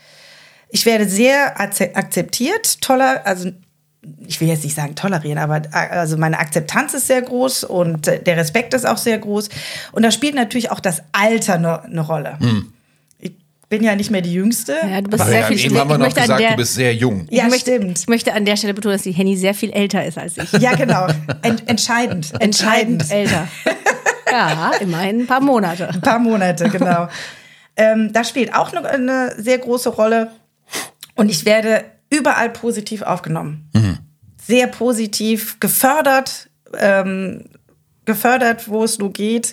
Ich werde sehr akzeptiert, toller, also ich will jetzt nicht sagen tolerieren, aber also meine Akzeptanz ist sehr groß und der Respekt ist auch sehr groß. Und da spielt natürlich auch das Alter eine, eine Rolle. Hm. Ich bin ja nicht mehr die Jüngste. Ja, du bist Aber sehr ja, viel eben haben wir ich noch möchte an gesagt, der, du bist sehr jung. Ja, ich möchte, stimmt. Ich möchte an der Stelle betonen, dass die Henny sehr viel älter ist als ich. Ja, genau. Ent, entscheidend. Entscheidend älter. Ja, immerhin ein paar Monate. Ein paar Monate, genau. ähm, das spielt auch eine, eine sehr große Rolle. Und ich werde überall positiv aufgenommen. Mhm. Sehr positiv gefördert, ähm, gefördert, wo es nur geht,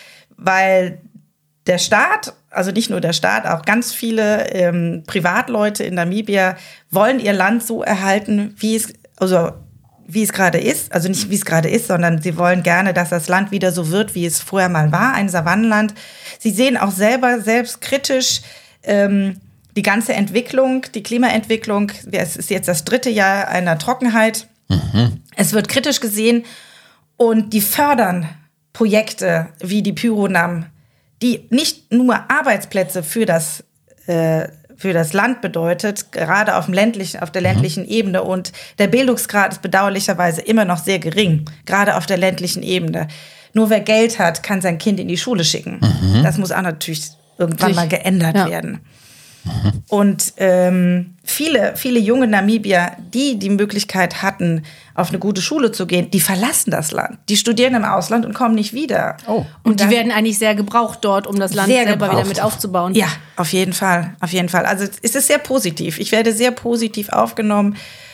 weil der Staat, also nicht nur der Staat, auch ganz viele ähm, Privatleute in Namibia wollen ihr Land so erhalten, wie es, also wie es gerade ist, also nicht wie es gerade ist, sondern sie wollen gerne, dass das Land wieder so wird, wie es vorher mal war, ein Savannenland. Sie sehen auch selber selbst kritisch ähm, die ganze Entwicklung, die Klimaentwicklung. Es ist jetzt das dritte Jahr einer Trockenheit. Mhm. Es wird kritisch gesehen und die fördern Projekte wie die Pyronam, die nicht nur Arbeitsplätze für das äh, für das Land bedeutet, gerade auf dem ländlichen, auf der ländlichen mhm. Ebene. Und der Bildungsgrad ist bedauerlicherweise immer noch sehr gering, gerade auf der ländlichen Ebene. Nur wer Geld hat, kann sein Kind in die Schule schicken. Mhm. Das muss auch natürlich irgendwann mal geändert ja. werden. Mhm. Und ähm, viele, viele junge Namibier, die die Möglichkeit hatten, auf eine gute Schule zu gehen, die verlassen das Land. Die studieren im Ausland und kommen nicht wieder. Oh. Und, und die werden eigentlich sehr gebraucht dort, um das Land selber gebraucht. wieder mit aufzubauen. Ja, auf jeden Fall, auf jeden Fall. Also es ist sehr positiv. Ich werde sehr positiv aufgenommen.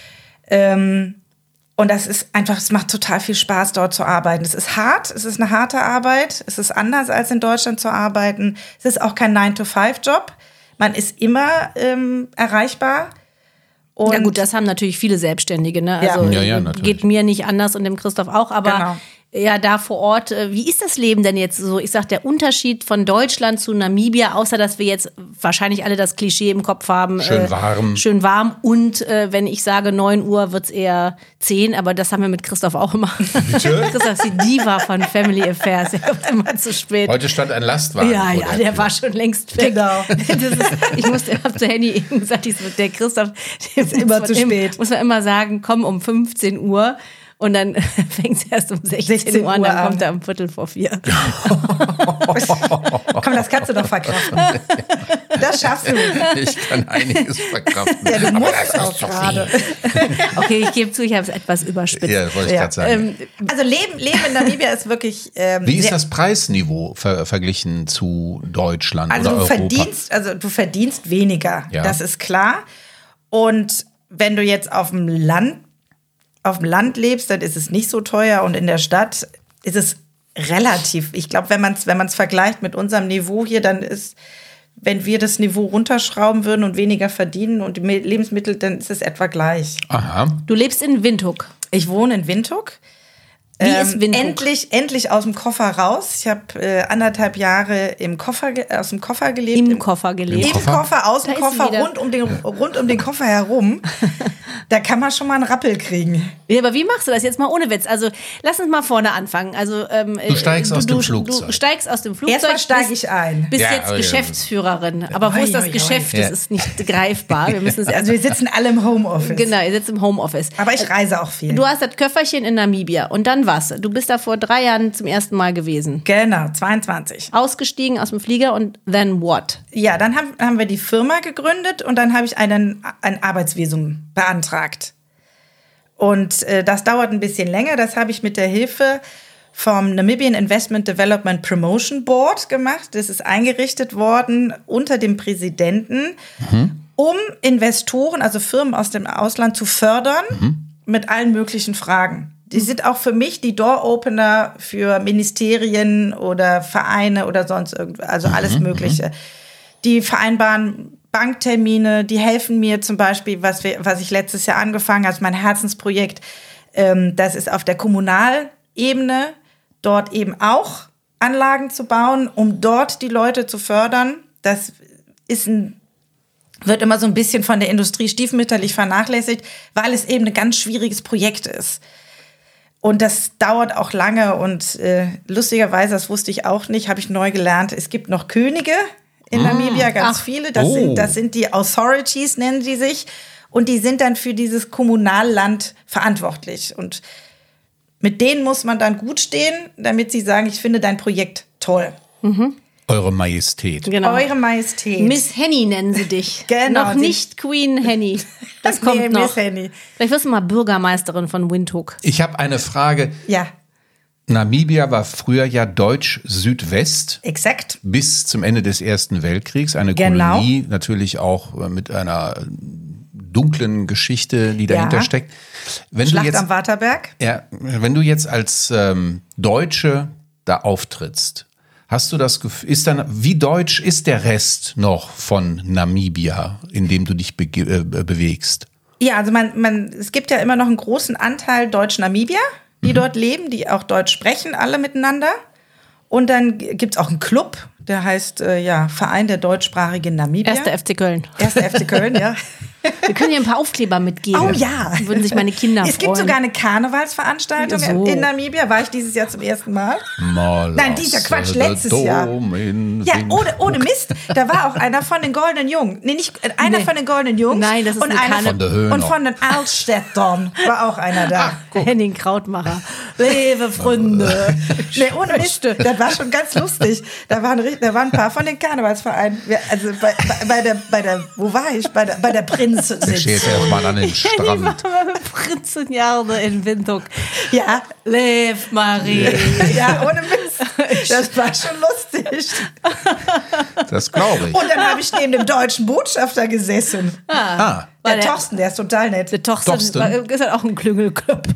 Ähm, und das ist einfach, es macht total viel Spaß, dort zu arbeiten. Es ist hart, es ist eine harte Arbeit. Es ist anders, als in Deutschland zu arbeiten. Es ist auch kein nine to five Job. Man ist immer ähm, erreichbar. Und ja gut, das haben natürlich viele Selbstständige, ne? Also ja, ja, geht mir nicht anders und dem Christoph auch, aber genau. ja, da vor Ort, wie ist das Leben denn jetzt so? Ich sag, der Unterschied von Deutschland zu Namibia, außer dass wir jetzt wahrscheinlich alle das Klischee im Kopf haben. Schön warm. Äh, schön warm und äh, wenn ich sage neun Uhr, wird's eher zehn, aber das haben wir mit Christoph auch immer. Bitte? Christoph ist die Diva von Family Affairs, er kommt immer zu spät. Heute stand ein Lastwagen. Ja, ja, der, der war schon längst weg. Genau. Das ist, ich musste, hab zu Handy eben gesagt, ich so, der Christoph der ist immer zu spät. Muss man immer sagen, komm um fünfzehn Uhr. Und dann fängt es erst um sechzehn Uhr an, dann kommt er um Viertel vor vier. Komm, das kannst du doch verkraften. Das schaffst du. Ich kann einiges verkraften. Ja, du aber musst das ist auch zu gerade. Okay, ich gebe zu, ich habe es etwas überspitzt. Ja, das wollte ich Ja. gerade sagen. Ähm, Also Leben, Leben in Namibia ist wirklich ähm, Wie ist sehr, das Preisniveau ver verglichen zu Deutschland also oder du Europa? verdienst, also du verdienst weniger, Ja. das ist klar. Und wenn du jetzt auf dem Land auf dem Land lebst, dann ist es nicht so teuer und in der Stadt ist es relativ. Ich glaube, wenn man es wenn man es vergleicht mit unserem Niveau hier, dann ist, wenn wir das Niveau runterschrauben würden und weniger verdienen und die Lebensmittel, dann ist es etwa gleich. Aha. Du lebst in Windhoek. Ich wohne in Windhoek. Wie ähm, ist Windhoek? Endlich, endlich aus dem Koffer raus. Ich habe äh, anderthalb Jahre im Koffer ge- aus dem Koffer gelebt. Im, Im Koffer gelebt. Im Koffer? Koffer, aus dem Da ist sie Koffer, wieder. rund um, den, rund um den Koffer herum. Da kann man schon mal einen Rappel kriegen. Ja, aber wie machst du das jetzt mal ohne Witz? Also lass uns mal vorne anfangen. Also ähm, Du steigst äh, aus dem du, Flugzeug. Du steigst aus dem Flugzeug. Erstmal steige bist- ich ein. Bist Ja, jetzt oh ja. Geschäftsführerin. Aber wo Oi, ist das oi, oi. Geschäft? Ja. Das ist nicht greifbar. Wir müssen es Also also wir sitzen alle im Homeoffice. genau, ihr sitzt im Homeoffice. Aber ich reise auch viel. Du hast das Köfferchen in Namibia. Und dann was? Du bist da vor drei Jahren zum ersten Mal gewesen. Genau, zweiundzwanzig. Ausgestiegen aus dem Flieger und then what? Ja, dann haben, haben wir die Firma gegründet und dann habe ich einen, ein Arbeitsvisum beantragt. Und äh, das dauert ein bisschen länger. Das habe ich mit der Hilfe vom Namibian Investment Development Promotion Board gemacht. Das ist eingerichtet worden unter dem Präsidenten, mhm. um Investoren, also Firmen aus dem Ausland zu fördern mhm. mit allen möglichen Fragen. Die sind auch für mich die Door-Opener für Ministerien oder Vereine oder sonst irgendwas, also alles Mögliche. Die vereinbaren Banktermine, die helfen mir zum Beispiel, was, wir, was ich letztes Jahr angefangen habe, mein Herzensprojekt, ähm, das ist auf der Kommunalebene, dort eben auch Anlagen zu bauen, um dort die Leute zu fördern. Das ist ein wird immer so ein bisschen von der Industrie stiefmütterlich vernachlässigt, weil es eben ein ganz schwieriges Projekt ist. Und das dauert auch lange und äh, lustigerweise, das wusste ich auch nicht, habe ich neu gelernt, es gibt noch Könige in Namibia, ganz Ach. viele. Das, Oh. sind, das sind die Authorities, nennen die sich. Und die sind dann für dieses Kommunalland verantwortlich. Und mit denen muss man dann gut stehen, damit sie sagen, ich finde dein Projekt toll. Eure Majestät. Genau. Eure Majestät. Miss Henny nennen sie dich. Genau, Noch sie- nicht Queen Henny. Das kommt Nee, noch. Miss Henny. Vielleicht wirst du mal Bürgermeisterin von Windhoek. Ich habe eine Frage. Ja, Namibia war früher ja Deutsch-Südwest exakt. bis zum Ende des Ersten Weltkriegs. Eine Genau. Kolonie, natürlich auch äh, mit einer dunklen Geschichte, die dahinter Ja. steckt. Wenn Schlacht du jetzt, am Waterberg. ja, wenn du jetzt als ähm, Deutsche da auftrittst, hast du das Gefühl, ist dann, wie deutsch ist der Rest noch von Namibia, in dem du dich bege- äh, bewegst? Ja, also man, man, es gibt ja immer noch einen großen Anteil Deutsch-Namibier, die Mhm. dort leben, die auch Deutsch sprechen, alle miteinander. Und dann gibt's auch einen Club, der heißt äh, ja Verein der deutschsprachigen Namibier. Erster F C Köln. Erster F C Köln, ja. Wir können dir ein paar Aufkleber mitgeben. Oh ja. Würden sich meine Kinder Es freuen. gibt sogar eine Karnevalsveranstaltung Ja, so. in Namibia. War ich dieses Jahr zum ersten Mal? Nein, dieser Quatsch, der letztes Jahr. Dom in Ja, Wien. ohne, ohne Mist. Da war auch einer von den Goldenen Jungen. Nee, nicht äh, einer Nee. von den Goldenen Jungs. Nein, das ist und eine einer Karne- Von der Höhner. Und von den Altstädtern war auch einer da. Henning Krautmacher. Liebe Freunde. Nee, ohne Mist. Das war schon ganz lustig. Da waren, ri- da waren ein paar von den Karnevalsvereinen. Wir- Also bei, bei, bei, der, bei der, wo war ich? Bei der, bei der Prinzen. Ich stehe jetzt erstmal an den Henny Strand. war beim Prinzenjahre in Windhoek. Ja, Lev Marie. ja, ohne Mist. Das war schon lustig. Das glaube ich. Und dann habe ich neben dem deutschen Botschafter gesessen. Ah, Der, der- Thorsten, der ist total nett. Der Torsten Torsten. war- ist halt auch ein Klüngelköpf.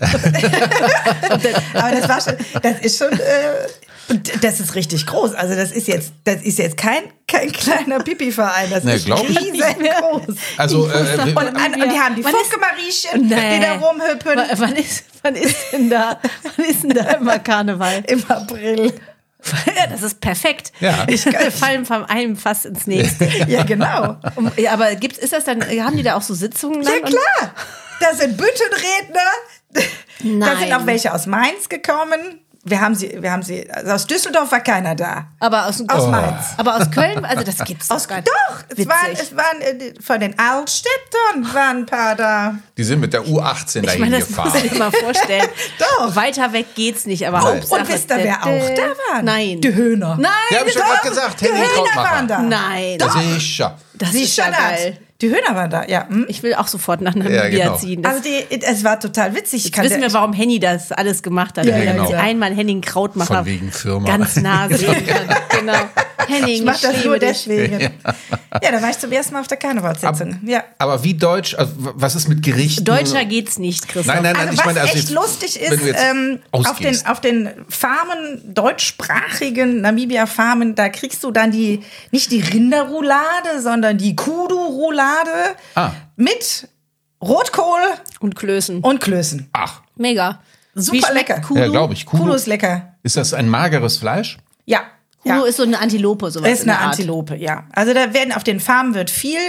Aber das war schon, das ist schon, äh, und das ist richtig groß. Also das ist jetzt, das ist jetzt kein, kein kleiner Pipi-Verein. Das Nee, ist glaub ich. riesengroß. Also, äh, doch- wir- Und, an, und die haben die Wann ist- Funke-Mariechen, Nee. die da rumhüpfen W- Wann ist, wann ist denn da, wann ist denn da immer Karneval? im April. Ja, das ist perfekt. Ja. Ich, wir fallen von einem Fass ins nächste. Ja, genau. Um, ja, aber gibt's, ist das dann, haben die da auch so Sitzungen dann? Ja, klar. Da sind Büttenredner. Da Nein. sind auch welche aus Mainz gekommen. Wir haben sie, wir haben sie, also aus Düsseldorf war keiner da. Aber aus, Aus oh. Mainz. Aber aus Köln, also das gibt's Aus, doch gar nicht. doch, es Witzig. waren, es waren äh, von den Altstädtern waren ein paar da. die sind mit der U achtzehn Ich dahin meine, das muss gefahren. ich dir mal vorstellen. Doch. Weiter weg geht's nicht, aber Nein. Hauptsache. Und wisst ihr, wer auch da war? Nein. Die Höhner. Nein, Ja, hab ich schon doch. gerade gesagt. Die Henning Höhner Krautmacher. waren da. Nein. Sicher. Das Sie ist ja schon hat. geil. Die Höhner waren da, ja. Hm? Ich will auch sofort nach Namibia Ja, genau. ziehen. Das Also die, es war total witzig. Ich Jetzt kann wissen der- wir, warum Henny das alles gemacht hat. Ja, weil genau. sie einmal Henning Krautmacher Von wegen Firma. ganz nah sehen kann. Genau. Henning, Ich mach das liebe nur dich. deswegen. Ja. da war ich zum ersten Mal auf der Karnevalssitzung. Ja. Aber wie deutsch, also was ist mit Gerichten? Deutscher geht's nicht, Christoph. Nein, nein, nein, Also ich was meine, also echt jetzt, lustig wenn ist, du jetzt ähm, auf, den, ausgehst. auf den Farmen, deutschsprachigen Namibia-Farmen, da kriegst du dann die, nicht die Rinderroulade, sondern die Kudu-Roulade Ah. mit Rotkohl und Klößen. Und Klößen. Ach. Mega. Super lecker. Kudu? Ja, glaube ich. Kudu, Kudu ist lecker. Ist das ein mageres Fleisch? Ja. Kudu ja. ist so eine Antilope, sowas. Ist eine Antilope, ja. Also da werden auf den Farmen wird viel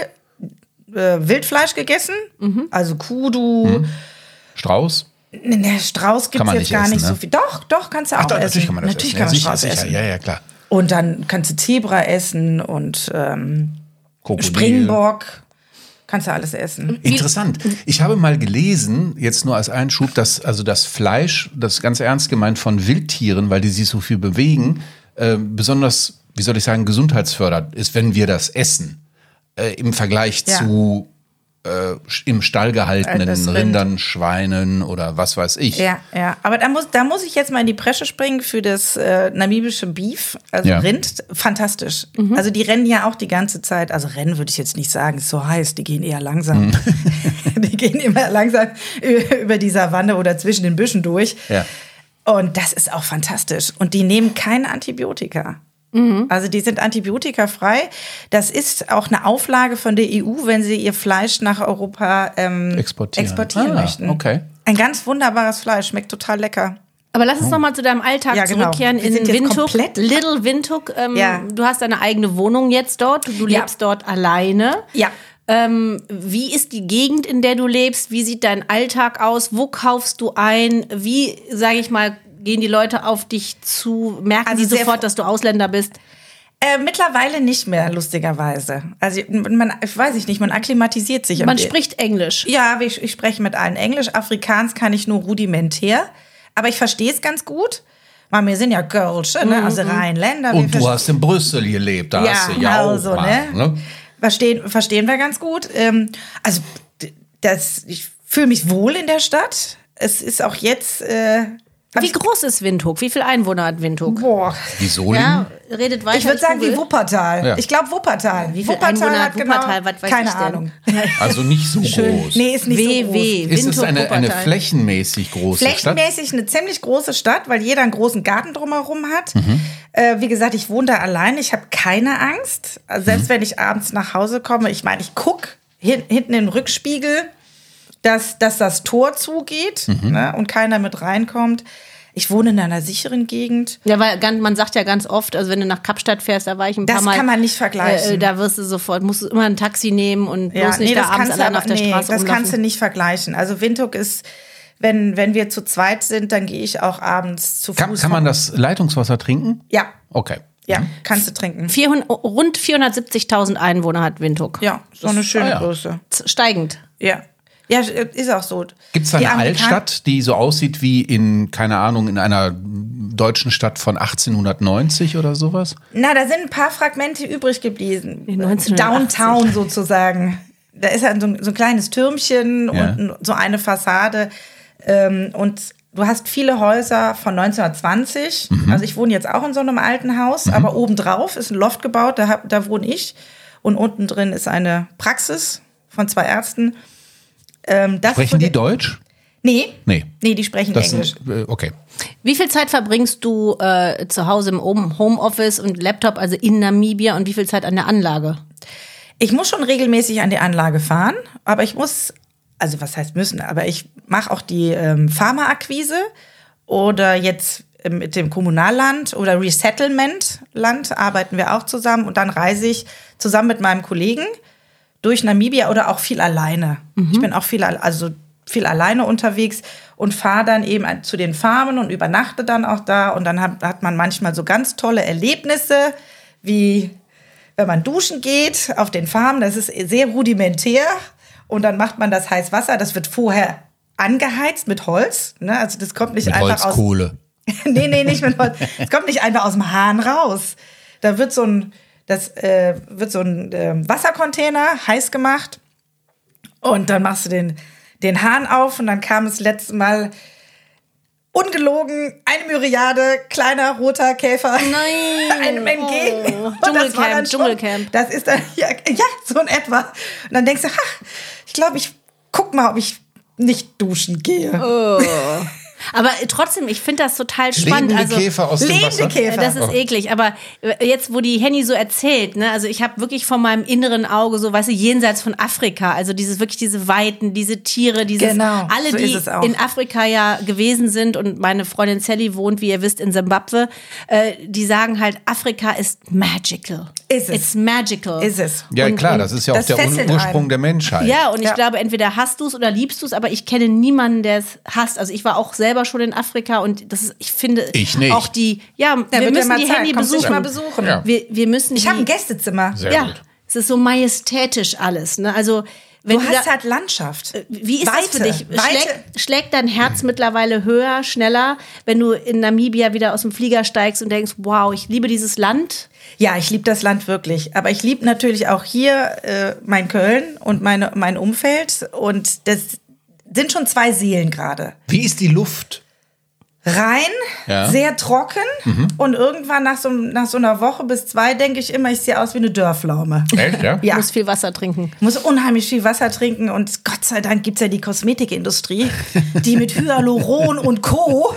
äh, Wildfleisch gegessen. Mhm. Also Kudu. Mhm. Strauß? Ne, Strauß gibt es jetzt nicht gar essen, nicht ne? so viel. Doch, doch, kannst du Ach, auch doch, essen. natürlich kann man das natürlich essen. Kann man ja, sicher, Strauß sicher. essen. Ja, ja, klar. Und dann kannst du Zebra essen und ähm, Krokodil. Springbock. Kannst du alles essen. Interessant. Ich habe mal gelesen, jetzt nur als Einschub, dass also das Fleisch, das ist ganz ernst gemeint von Wildtieren, weil die sich so viel bewegen, äh, besonders, wie soll ich sagen, gesundheitsfördernd ist, wenn wir das essen. Äh, Im Vergleich ja. zu äh, im Stall gehaltenen Das Rind. Rindern, Schweinen oder was weiß ich. Ja, ja. Aber da muss, da muss ich jetzt mal in die Bresche springen für das äh, namibische Beef, also Ja. Rind. Fantastisch. Mhm. Also die rennen ja auch die ganze Zeit. Also rennen würde ich jetzt nicht sagen, ist so heiß. Die gehen eher langsam. Mhm. Die gehen immer langsam über die Savanne oder zwischen den Büschen durch. Ja. Und das ist auch fantastisch. Und die nehmen keine Antibiotika. Mhm. Also die sind antibiotikafrei. Das ist auch eine Auflage von der E U, wenn sie ihr Fleisch nach Europa ähm, exportieren, exportieren ah, möchten. Okay. Ein ganz wunderbares Fleisch, schmeckt total lecker. Aber lass uns noch mal zu deinem Alltag Ja, genau. zurückkehren Wir in sind jetzt Windhoek. komplett- Little Windhoek. Ähm, Ja. Du hast deine eigene Wohnung jetzt dort. Du Ja. lebst dort alleine. Ja. Ähm, wie ist die Gegend, in der du lebst? Wie sieht dein Alltag aus? Wo kaufst du ein? Wie, sage ich mal, gehen die Leute auf dich zu? Merken Also die sehr sofort, fr- dass du Ausländer bist? Äh, mittlerweile nicht mehr, lustigerweise. Also man, ich weiß ich nicht, man akklimatisiert sich. Man spricht Englisch. Ja, ich, ich spreche mit allen Englisch. Afrikaans kann ich nur rudimentär. Aber ich verstehe es ganz gut. Weil wir sind ja Kölsche, ne? Also Rheinländer. Und wir du verste- hast in Brüssel gelebt, da Ja, hast du ja auch also, mal, ne? ne? Verstehen, verstehen wir ganz gut. Ähm, also d- das, ich fühle mich wohl in der Stadt. Es ist auch jetzt... Äh, Wie groß ist Windhoek? Wie viele Einwohner hat Windhoek? Boah. Wieso? Ja, redet weiter. Ich würde sagen wie google. Wuppertal. Ja. Ich glaube Wuppertal. Wie viele Wuppertal Einwohner hat hat Wuppertal? Genau, Was weiß keine ich denn? Ahnung. Also nicht so groß. Nee, ist nicht W so W. groß. Ist es Windhoek, eine, eine Wuppertal. flächenmäßig große Stadt? Flächenmäßig eine ziemlich große Stadt, weil jeder einen großen Garten drumherum hat. Mhm. Äh, wie gesagt, ich wohne da allein. Ich habe keine Angst. Also selbst Mhm. wenn ich abends nach Hause komme, ich meine, ich gucke hin, hinten im Rückspiegel, dass, dass das Tor zugeht Mhm. ne, und keiner mit reinkommt. Ich wohne in einer sicheren Gegend. Ja, weil ganz, man sagt ja ganz oft, also wenn du nach Kapstadt fährst, da war ich ein Das paar Mal. kann man nicht vergleichen. Äh, da wirst du sofort, musst du immer ein Taxi nehmen und bloß Ja, nicht nee, da das abends kannst du allein aber, auf der nee, Straße das rumlaufen. kannst du nicht vergleichen. Also Windhoek ist, wenn, wenn wir zu zweit sind, dann gehe ich auch abends zu Fuß. Kann, kann man das Leitungswasser trinken? Ja, Okay. ja, kannst du trinken. vierhundert, rund vierhundertsiebzigtausend Einwohner hat Windhoek. Ja, so eine schöne Ah, ja. Größe. Z- Steigend. Ja. Ja, ist auch so. Gibt es da Die eine Amerikan- Altstadt, die so aussieht wie in, keine Ahnung, in einer deutschen Stadt von achtzehnhundertneunzig oder sowas? Na, da sind ein paar Fragmente übrig geblieben. In neunzehnhundertachtzig. Downtown sozusagen. Da ist halt so ein, so ein kleines Türmchen Ja. und so eine Fassade. Ähm, und du hast viele Häuser von neunzehnhundertzwanzig. Mhm. Also ich wohne jetzt auch in so einem alten Haus, mhm. aber obendrauf ist ein Loft gebaut, da, hab, da wohne ich. Und unten drin ist eine Praxis von zwei Ärzten. Ähm, das Sprechen wurde- die Deutsch? Nee. Nee. Nee, die sprechen Das Englisch. sind, äh, okay. Wie viel Zeit verbringst du äh, zu Hause im Home- Homeoffice und Laptop, also in Namibia, und wie viel Zeit an der Anlage? Ich muss schon regelmäßig an die Anlage fahren, aber ich muss, also was heißt müssen, aber ich mache auch die ähm, Pharmaakquise oder jetzt äh, mit dem Kommunalland oder Resettlement-Land arbeiten wir auch zusammen und dann reise ich zusammen mit meinem Kollegen durch Namibia oder auch viel alleine. Mhm. Ich bin auch viel, also viel alleine unterwegs und fahre dann eben zu den Farmen und übernachte dann auch da und dann hat, hat man manchmal so ganz tolle Erlebnisse, wie wenn man duschen geht auf den Farmen, das ist sehr rudimentär und dann macht man das heiß Wasser, das wird vorher angeheizt mit Holz, ne? Also das kommt nicht Mit einfach Holzkohle. aus nee, nee, nicht mit Holz. Es kommt nicht einfach aus dem Hahn raus. Da wird so ein das äh, wird so ein äh, Wassercontainer heiß gemacht und dann machst du den den Hahn auf und dann kam es letztes Mal ungelogen eine Myriade kleiner roter Käfer Nein. einem entgegen. Oh. Und das war Dschungelcamp, dann schon- Dschungelcamp. Das ist dann, ja, ja, so in etwa. Und dann denkst du, ha, ich glaube, ich guck mal, ob ich nicht duschen gehe. Oh. Aber trotzdem, ich finde das total spannend. Lebende also, Käfer aus dem lebende Wasser. Käfer. Das ist oh. eklig. Aber jetzt, wo die Henny so erzählt, ne, also ich habe wirklich vor meinem inneren Auge so, weißt du, jenseits von Afrika, also dieses wirklich diese Weiten, diese Tiere, dieses genau, alle, so die in Afrika ja gewesen sind und meine Freundin Sally wohnt, wie ihr wisst, in Simbabwe, äh, die sagen halt, Afrika ist magical. Ist es. It's magical. Ist es. Ja, und, klar, das ist ja auch der Ur- Ursprung einen. der Menschheit. Ja, und ich ja. glaube, entweder hasst du es oder liebst du es, aber ich kenne niemanden, der es hasst. Also ich war auch selber schon in Afrika und das ist, ich finde ich nicht. auch die, ja, ja wir müssen die Zeit. Handy Kommst besuchen. mal besuchen. Ja. Wir, wir müssen ich habe ein Gästezimmer. Sehr ja, gut. es ist so majestätisch alles. Ne? Also wenn du du hast da, halt Landschaft. Wie ist Weite, das für dich? Weite. Schlägt, schlägt dein Herz mittlerweile höher, schneller, wenn du in Namibia wieder aus dem Flieger steigst und denkst, wow, ich liebe dieses Land? Ja, ich liebe das Land wirklich. Aber ich liebe natürlich auch hier äh, mein Köln und meine, mein Umfeld. Und das sind schon zwei Seelen gerade. Wie ist die Luft? Rein, ja. sehr trocken. Mhm. Und irgendwann nach so, nach so einer Woche bis zwei denke ich immer, ich sehe aus wie eine Dörrpflaume. Echt, ja? Du musst viel Wasser trinken. Ich muss unheimlich viel Wasser trinken. Und Gott sei Dank gibt es ja die Kosmetikindustrie, die mit Hyaluron und Co.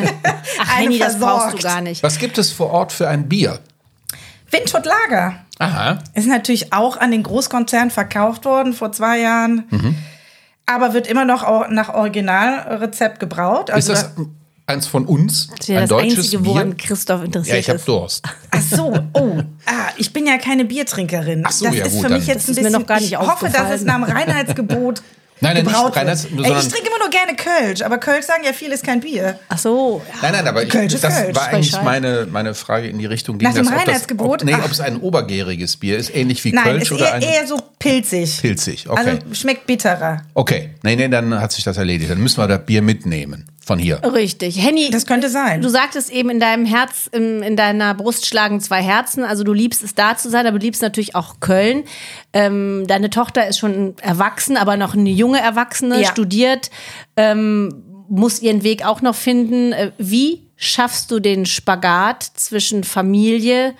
Ach, Henny, das brauchst du gar nicht. Was gibt es vor Ort für ein Bier? Windshut Lager. Aha. Ist natürlich auch an den Großkonzern verkauft worden vor zwei Jahren. Mhm. Aber wird immer noch auch nach Originalrezept gebraut. Also ist das eins von uns? Das ist ja ein das deutsches Einzige, Bier? woran Christoph interessiert Ja, ich habe ist. Durst. Ach so, oh, ah, ich bin ja keine Biertrinkerin. Ach so, das ja, ist gut, für dann- mich jetzt ein Das ist mir bisschen. noch gar nicht ich hoffe, dass aufgefallen. es nach dem Reinheitsgebot Nein, nein, nicht gebraut wird. Reinheits- Ey, sondern- ich trinke immer nur gerne Kölsch, aber Kölsch sagen ja viele ist kein Bier. Ach so. Ja. Nein, nein, aber ich, Kölsch ist das Kölsch. war eigentlich Frechheit. meine, meine Frage in die Richtung. Ging Nach dem das, ob das- Reinheitsgebot? Ob, nee, Ach. ob es ein obergäriges Bier ist, ähnlich wie Nein, Kölsch ist oder eher, ein eher so pilzig. pilzig. Okay, Also schmeckt bitterer. okay. Nee, nee, dann hat sich das erledigt. Dann müssen wir das Bier mitnehmen von hier. Richtig. Henny, Das könnte sein. du sagtest eben, in deinem Herz, in, in deiner Brust schlagen zwei Herzen. Also du liebst es, da zu sein, aber du liebst natürlich auch Köln. Ähm, deine Tochter ist schon erwachsen, aber noch eine junge Erwachsene, Ja. studiert, ähm, muss ihren Weg auch noch finden. Äh, Wie schaffst du den Spagat zwischen Familie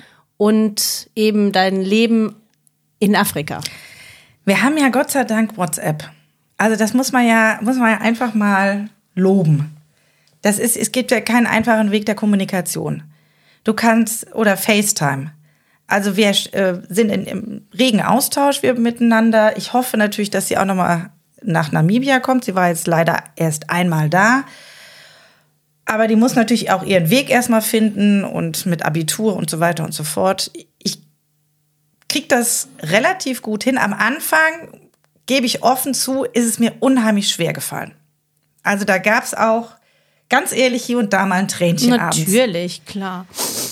und eben dein Leben in Afrika? Wir haben ja Gott sei Dank WhatsApp. Also das muss man ja, muss man ja einfach mal loben. Das ist, es gibt ja keinen einfachen Weg der Kommunikation. Du kannst, oder FaceTime. Also wir äh, sind in, im regen Austausch wir miteinander. Ich hoffe natürlich, dass sie auch noch mal nach Namibia kommt. Sie war jetzt leider erst einmal da. Aber die muss natürlich auch ihren Weg erstmal finden und mit Abitur und so weiter und so fort. Ich kriege das relativ gut hin. Am Anfang, gebe ich offen zu, ist es mir unheimlich schwer gefallen. Also da gab es auch, ganz ehrlich, hier und da mal ein Tränchen abends. Natürlich, klar.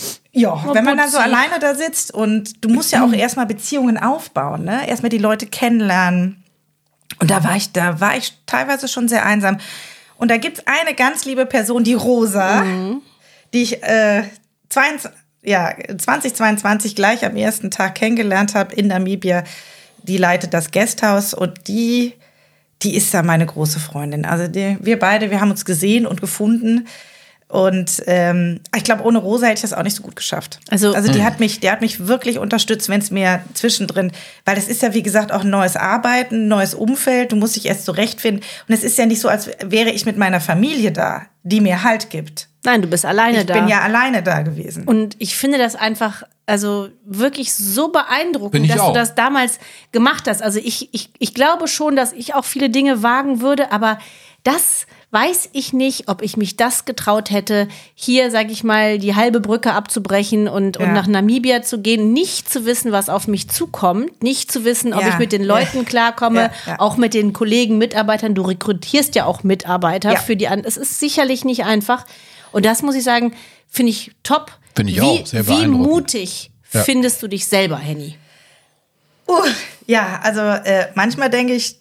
Ja, Oh, wenn man dann so Putzi. alleine da sitzt und du musst ja auch erstmal Beziehungen aufbauen, ne? Erstmal die Leute kennenlernen. Und da war ich, da war ich teilweise schon sehr einsam. Und da gibt's eine ganz liebe Person, die Rosa, Mhm. die ich äh, zweiundzwanzig, ja, zweitausendzweiundzwanzig gleich am ersten Tag kennengelernt habe in Namibia. Die leitet das Gasthaus und die, die ist da meine große Freundin. Also die, wir beide, wir haben uns gesehen und gefunden. Und ähm, ich glaube, ohne Rosa hätte ich das auch nicht so gut geschafft. Also- also die hat mich, die hat mich wirklich unterstützt, wenn es mir zwischendrin, weil es ist ja wie gesagt auch ein neues Arbeiten, ein neues Umfeld. Du musst dich erst zurechtfinden. Und es ist ja nicht so, als wäre ich mit meiner Familie da, die mir Halt gibt. Nein, du bist alleine Ich da. bin ja alleine da gewesen. Und ich finde das einfach, also wirklich so Bin beeindruckend, ich dass auch. du das damals gemacht hast. Also ich, ich, ich glaube schon, dass ich auch viele Dinge wagen würde, aber das weiß ich nicht, ob ich mich das getraut hätte, hier, sag ich mal, die halbe Brücke abzubrechen und, und Ja. nach Namibia zu gehen, nicht zu wissen, was auf mich zukommt, nicht zu wissen, ob Ja. ich mit den Leuten Ja. klarkomme, Ja, ja. auch mit den Kollegen, Mitarbeitern. Du rekrutierst ja auch Mitarbeiter Ja. für die an. Es ist sicherlich nicht einfach. Und das muss ich sagen, finde ich top. Finde ich wie, auch, sehr Wie beeindruckend. mutig Ja. findest du dich selber, Henny? Uh, ja, also äh, manchmal denke ich,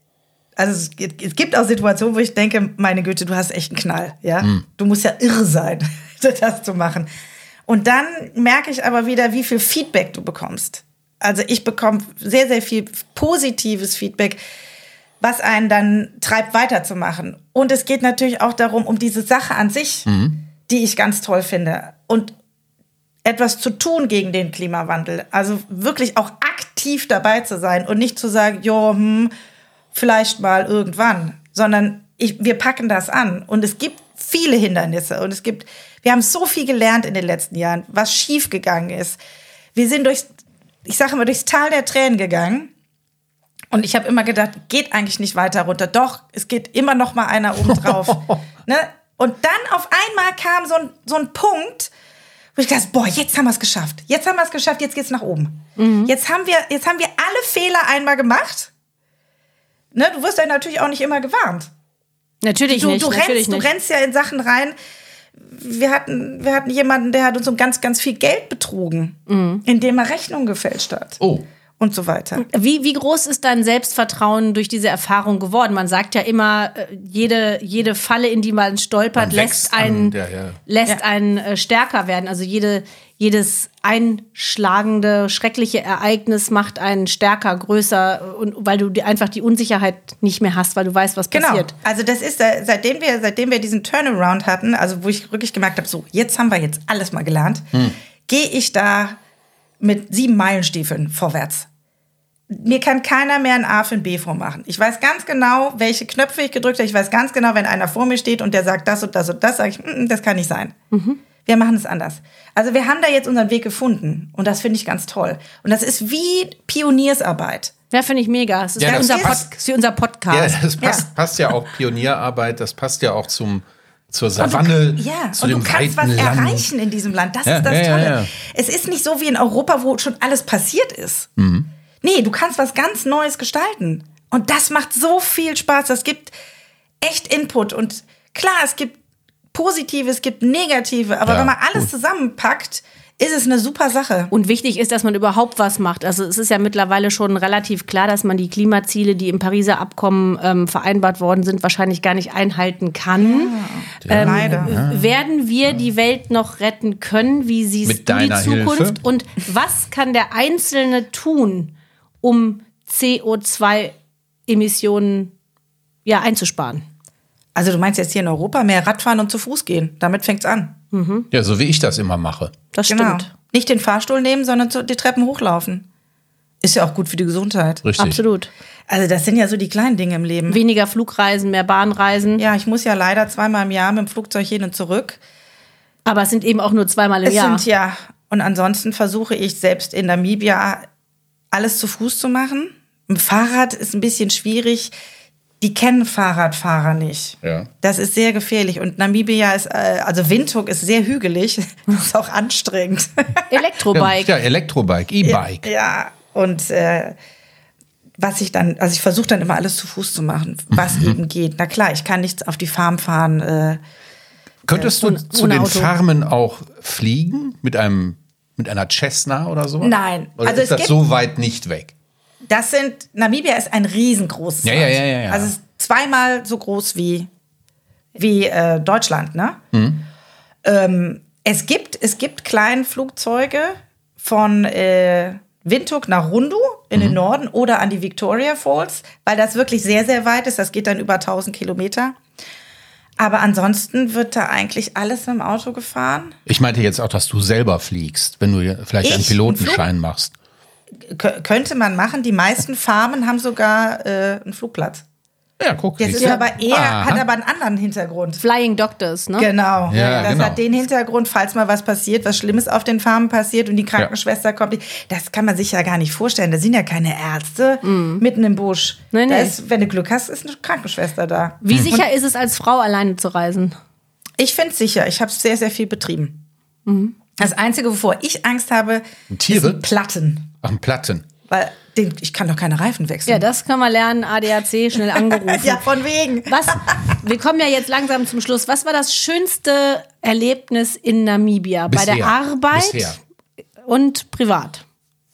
also es, gibt- es gibt auch Situationen, wo ich denke, meine Güte, du hast echt einen Knall, ja. Du musst ja irre sein, das zu machen. Und dann merke ich aber wieder, wie viel Feedback du bekommst. Also ich bekomme sehr, sehr viel positives Feedback, was einen dann treibt, weiterzumachen. Und es geht natürlich auch darum, um diese Sache an sich, die ich ganz toll finde. Und etwas zu tun gegen den Klimawandel. Also wirklich auch aktiv dabei zu sein und nicht zu sagen, jo, hm, vielleicht mal irgendwann, sondern ich, wir packen das an. Und es gibt viele Hindernisse und es gibt, wir haben so viel gelernt in den letzten Jahren, was schiefgegangen ist. Wir sind durchs, ich sage immer, durchs Tal der Tränen gegangen. Und ich habe immer gedacht, geht eigentlich nicht weiter runter. Doch, es geht immer noch mal einer oben drauf. Ne? Und dann auf einmal kam so ein, so ein Punkt, wo ich dachte, boah, jetzt haben wir es geschafft. Jetzt haben wir es geschafft, jetzt geht's nach oben. Mhm. Jetzt haben wir, jetzt haben wir alle Fehler einmal gemacht. Ne? Du wirst ja natürlich auch nicht immer gewarnt. Natürlich du, nicht. Du, natürlich rennst, nicht. du rennst ja in Sachen rein. Wir hatten, wir hatten jemanden, der hat uns um ganz, ganz viel Geld betrogen, mhm. indem er Rechnungen gefälscht hat. Oh. Und so weiter. Wie, wie groß ist dein Selbstvertrauen durch diese Erfahrung geworden? Man sagt ja immer, jede, jede Falle, in die man stolpert, man lässt einen, an, ja, ja. lässt ja. einen äh, stärker werden. Also jede, jedes einschlagende, schreckliche Ereignis macht einen stärker, größer, und, weil du die, einfach die Unsicherheit nicht mehr hast, weil du weißt, was genau. passiert. Also das ist, seitdem wir, seitdem wir diesen Turnaround hatten, also wo ich wirklich gemerkt habe, so, jetzt haben wir jetzt alles mal gelernt, hm. gehe ich da mit sieben Meilenstiefeln vorwärts. Mir kann keiner mehr ein A für ein B vormachen. Ich weiß ganz genau, welche Knöpfe ich gedrückt habe. Ich weiß ganz genau, wenn einer vor mir steht und der sagt das und das und das, sage ich, mm, das kann nicht sein. Mhm. Wir machen es anders. Also wir haben da jetzt unseren Weg gefunden und das finde ich ganz toll. Und das ist wie Pioniersarbeit. Ja, finde ich mega. Das ist, ja, wie, das unser passt, Pod, wie unser Podcast. Ja, das passt ja. passt ja auch Pionierarbeit, das passt ja auch zum zur Savanne, du, ja, zu und dem du kannst was Land. erreichen in diesem Land. Das ja, ist das ja, Tolle. Ja, ja. Es ist nicht so wie in Europa, wo schon alles passiert ist. Mhm. Nee, du kannst was ganz Neues gestalten. Und das macht so viel Spaß. Das gibt echt Input. Und klar, es gibt Positive, es gibt Negative. Aber ja, wenn man alles gut. zusammenpackt, ist es eine super Sache. Und wichtig ist, dass man überhaupt was macht. Also es ist ja mittlerweile schon relativ klar, dass man die Klimaziele, die im Pariser Abkommen ähm, vereinbart worden sind, wahrscheinlich gar nicht einhalten kann. Ja, ähm, leider. Ja. Werden wir die Welt noch retten können? Wie siehst du die Zukunft? Hilfe? Und was kann der Einzelne tun, um C O zwei Emissionen ja, einzusparen? Also du meinst jetzt hier in Europa mehr Radfahren und zu Fuß gehen. Damit fängt's an. Mhm. Ja, so wie ich das immer mache. Das genau. stimmt. Nicht den Fahrstuhl nehmen, sondern die Treppen hochlaufen. Ist ja auch gut für die Gesundheit. Richtig. Absolut. Also das sind ja so die kleinen Dinge im Leben. Weniger Flugreisen, mehr Bahnreisen. Ja, ich muss ja leider zweimal im Jahr mit dem Flugzeug hin und zurück. Aber es sind eben auch nur zweimal im es Jahr. Es sind ja. Und ansonsten versuche ich selbst in Namibia alles zu Fuß zu machen. Mit dem Fahrrad ist ein bisschen schwierig. Die kennen Fahrradfahrer nicht. Ja. Das ist sehr gefährlich. Und Namibia ist, also Windhoek ist sehr hügelig. Das ist auch anstrengend. Elektrobike. Ja, Elektrobike, E-Bike. Ja, ja. Und äh, was ich dann, also ich versuche dann immer alles zu Fuß zu machen, was mhm. eben geht. Na klar, ich kann nicht auf die Farm fahren. Äh, Könntest äh, du zu den Auto. Farmen auch fliegen? Mit einem Mit einer Cessna oder so? Nein. Oder also ist das so weit nicht weg? Das sind, Namibia ist ein riesengroßes ja, Land. Ja, ja, ja, ja. Also es ist zweimal so groß wie, wie äh, Deutschland, ne? Mhm. Ähm, es gibt, es gibt kleine Flugzeuge von äh, Windhoek nach Rundu in mhm. den Norden oder an die Victoria Falls, weil das wirklich sehr, sehr weit ist. Das geht dann über tausend Kilometer. Aber ansonsten wird da eigentlich alles im Auto gefahren. Ich meinte jetzt auch, dass du selber fliegst, wenn du vielleicht ich, einen Pilotenschein einen machst. K- könnte man machen. Die meisten Farmen haben sogar äh, einen Flugplatz. Ja, guck. Das ist aber eher, hat aber einen anderen Hintergrund. Flying Doctors, ne? Genau. Ja, das genau. hat den Hintergrund, falls mal was passiert, was Schlimmes auf den Farmen passiert und die Krankenschwester ja. kommt. Das kann man sich ja gar nicht vorstellen. Da sind ja keine Ärzte mm. mitten im Busch. Nee, nee. Da ist, wenn du Glück hast, ist eine Krankenschwester da. Wie mhm. sicher ist es, als Frau alleine zu reisen? Ich finde es sicher. Ich habe es sehr, sehr viel betrieben. Mhm. Das Einzige, wovor ich Angst habe, Tiere? sind Platten. Ach, Platten. Weil den, ich kann doch keine Reifen wechseln. Ja, das kann man lernen, A D A C, schnell angerufen. Ja, von wegen. Was, wir kommen ja jetzt langsam zum Schluss. Was war das schönste Erlebnis in Namibia? Bisher. Bei der Arbeit Bisher. Und privat?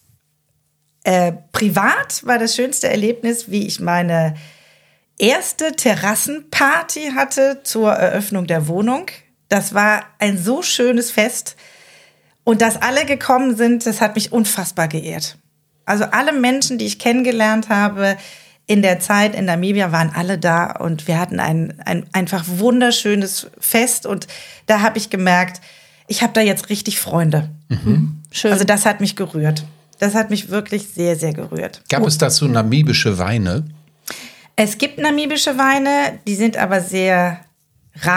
Äh, privat war das schönste Erlebnis, wie ich meine erste Terrassenparty hatte zur Eröffnung der Wohnung. Das war ein so schönes Fest. Und dass alle gekommen sind, das hat mich unfassbar geehrt. Also alle Menschen, die ich kennengelernt habe in der Zeit in Namibia, waren alle da und wir hatten ein, ein einfach wunderschönes Fest und da habe ich gemerkt, ich habe da jetzt richtig Freunde. Mhm. Schön. Also das hat mich gerührt. Das hat mich wirklich sehr, sehr gerührt. Gab es dazu namibische Weine? Es gibt namibische Weine, die sind aber sehr rar.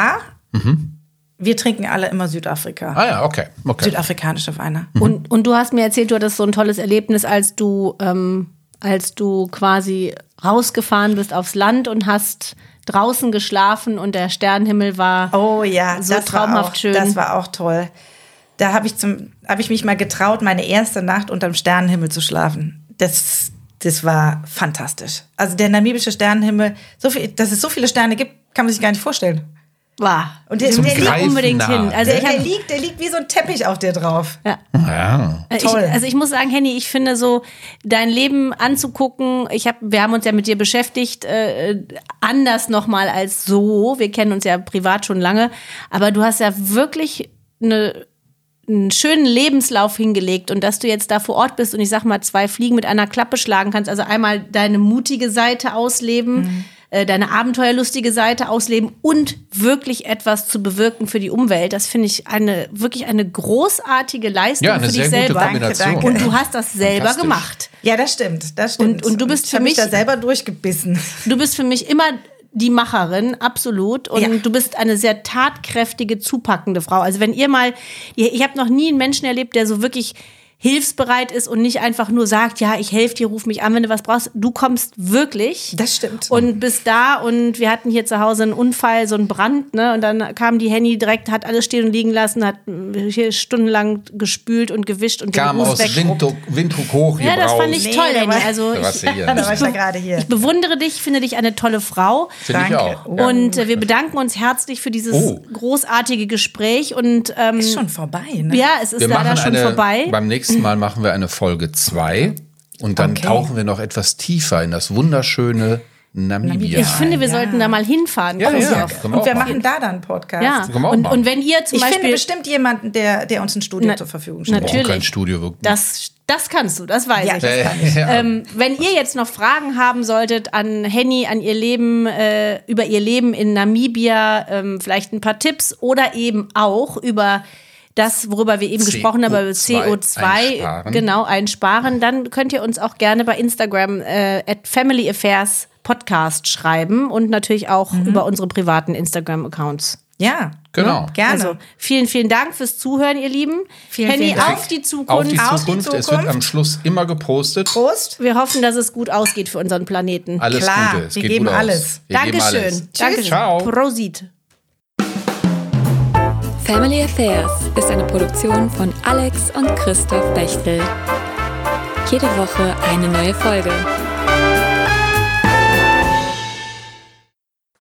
Mhm. Wir trinken alle immer Südafrika. Ah ja, okay. okay. Südafrikanische Weine. Mhm. Und, und du hast mir erzählt, du hattest so ein tolles Erlebnis, als du, ähm, als du quasi rausgefahren bist aufs Land und hast draußen geschlafen und der Sternenhimmel war oh ja, so das traumhaft war auch, schön. Das war auch toll. Da habe ich, zum, hab ich mich mal getraut, meine erste Nacht unterm Sternenhimmel zu schlafen. Das, das war fantastisch. Also der namibische Sternenhimmel, so viel, dass es so viele Sterne gibt, kann man sich gar nicht vorstellen. Wow. Und der, Zum der, liegt, Greifen unbedingt nah. hin. Also der, ich hab, der, liegt, der liegt wie so ein Teppich auf dir drauf. ja. Ja. Ich, Toll. also ich muss sagen, Henny, ich finde so, dein Leben anzugucken, ich hab, wir haben uns ja mit dir beschäftigt, äh, anders nochmal als so. Wir kennen uns ja privat schon lange. Aber du hast ja wirklich eine, einen schönen Lebenslauf hingelegt und dass du jetzt da vor Ort bist und ich sag mal, zwei Fliegen mit einer Klappe schlagen kannst. Also einmal deine mutige Seite ausleben, mhm. deine abenteuerlustige Seite ausleben und wirklich etwas zu bewirken für die Umwelt. Das finde ich eine wirklich eine großartige Leistung Ja, eine für dich sehr selber. gute Kombination. Danke, Und du hast das selber gemacht. Ja, das stimmt, das stimmt. Und- und du bist ich für hab mich mich- da selber durchgebissen. Du bist für mich immer die Macherin, absolut. Und Ja. du bist eine sehr tatkräftige, zupackende Frau. Also wenn ihr mal, ich habe noch nie einen Menschen erlebt, der so wirklich hilfsbereit ist und nicht einfach nur sagt, ja, ich helfe dir, ruf mich an, wenn du was brauchst. Du kommst wirklich. Das stimmt. Und bist da und wir hatten hier zu Hause einen Unfall, so einen Brand, ne? Und dann kam die Henny direkt, hat alles stehen und liegen lassen, hat hier stundenlang gespült und gewischt und Kam den Ruß aus weg. Windhoek, Windhoek hoch Ja, das fand ich Nee, toll, da Henny. war- Also Da warst ich, du hier. Da war ich ja gerade hier. ich bewundere dich, finde dich eine tolle Frau. Finde ich Danke. auch. Oh. Und äh, wir bedanken uns herzlich für dieses Oh. großartige Gespräch. Und ähm, Ist schon vorbei, ne? ja, es ist Wir leider machen schon eine, vorbei. Beim nächsten Mal machen wir eine Folge zwei und dann Okay. tauchen wir noch etwas tiefer in das wunderschöne Namibia. Ich finde, wir Ja. sollten da mal hinfahren. Ja, Christoph. ja. Können wir Und auch wir machen. machen da dann einen Podcast. Ja. Können wir auch Und, machen. und wenn ihr zum Ich finde Beispiel bestimmt jemanden, der, der uns ein Studio Na- zur Verfügung stellt. Wir brauchen natürlich. kein Studio wirklich. das, das kannst du, das weiß Ja, ich. das ja, kann ich. ja. Ähm, wenn ihr jetzt noch Fragen haben solltet an Henny, an ihr Leben, äh, über ihr Leben in Namibia, ähm, vielleicht ein paar Tipps oder eben auch über das, worüber wir eben C O gesprochen haben, über zwei C O zwei, einsparen. genau, einsparen, dann könnt ihr uns auch gerne bei Instagram äh, at Family Affairs Podcast schreiben und natürlich auch über unsere privaten Instagram-Accounts. Ja, Genau. gerne. Also vielen, vielen Dank fürs Zuhören, ihr Lieben. Vielen, Henny, vielen Dank. auf die Zukunft. Auf die Auf die Zukunft. Es wird Zukunft. am Schluss immer gepostet. Prost. Wir hoffen, dass es gut ausgeht für unseren Planeten. Alles Klar, Gute. Es wir geht geben gut alles. aus. Wir geben Dankeschön. alles. Dankeschön. Ciao. Prosit. Family Affairs ist eine Produktion von Alex und Christoph Bechtel. Jede Woche eine neue Folge.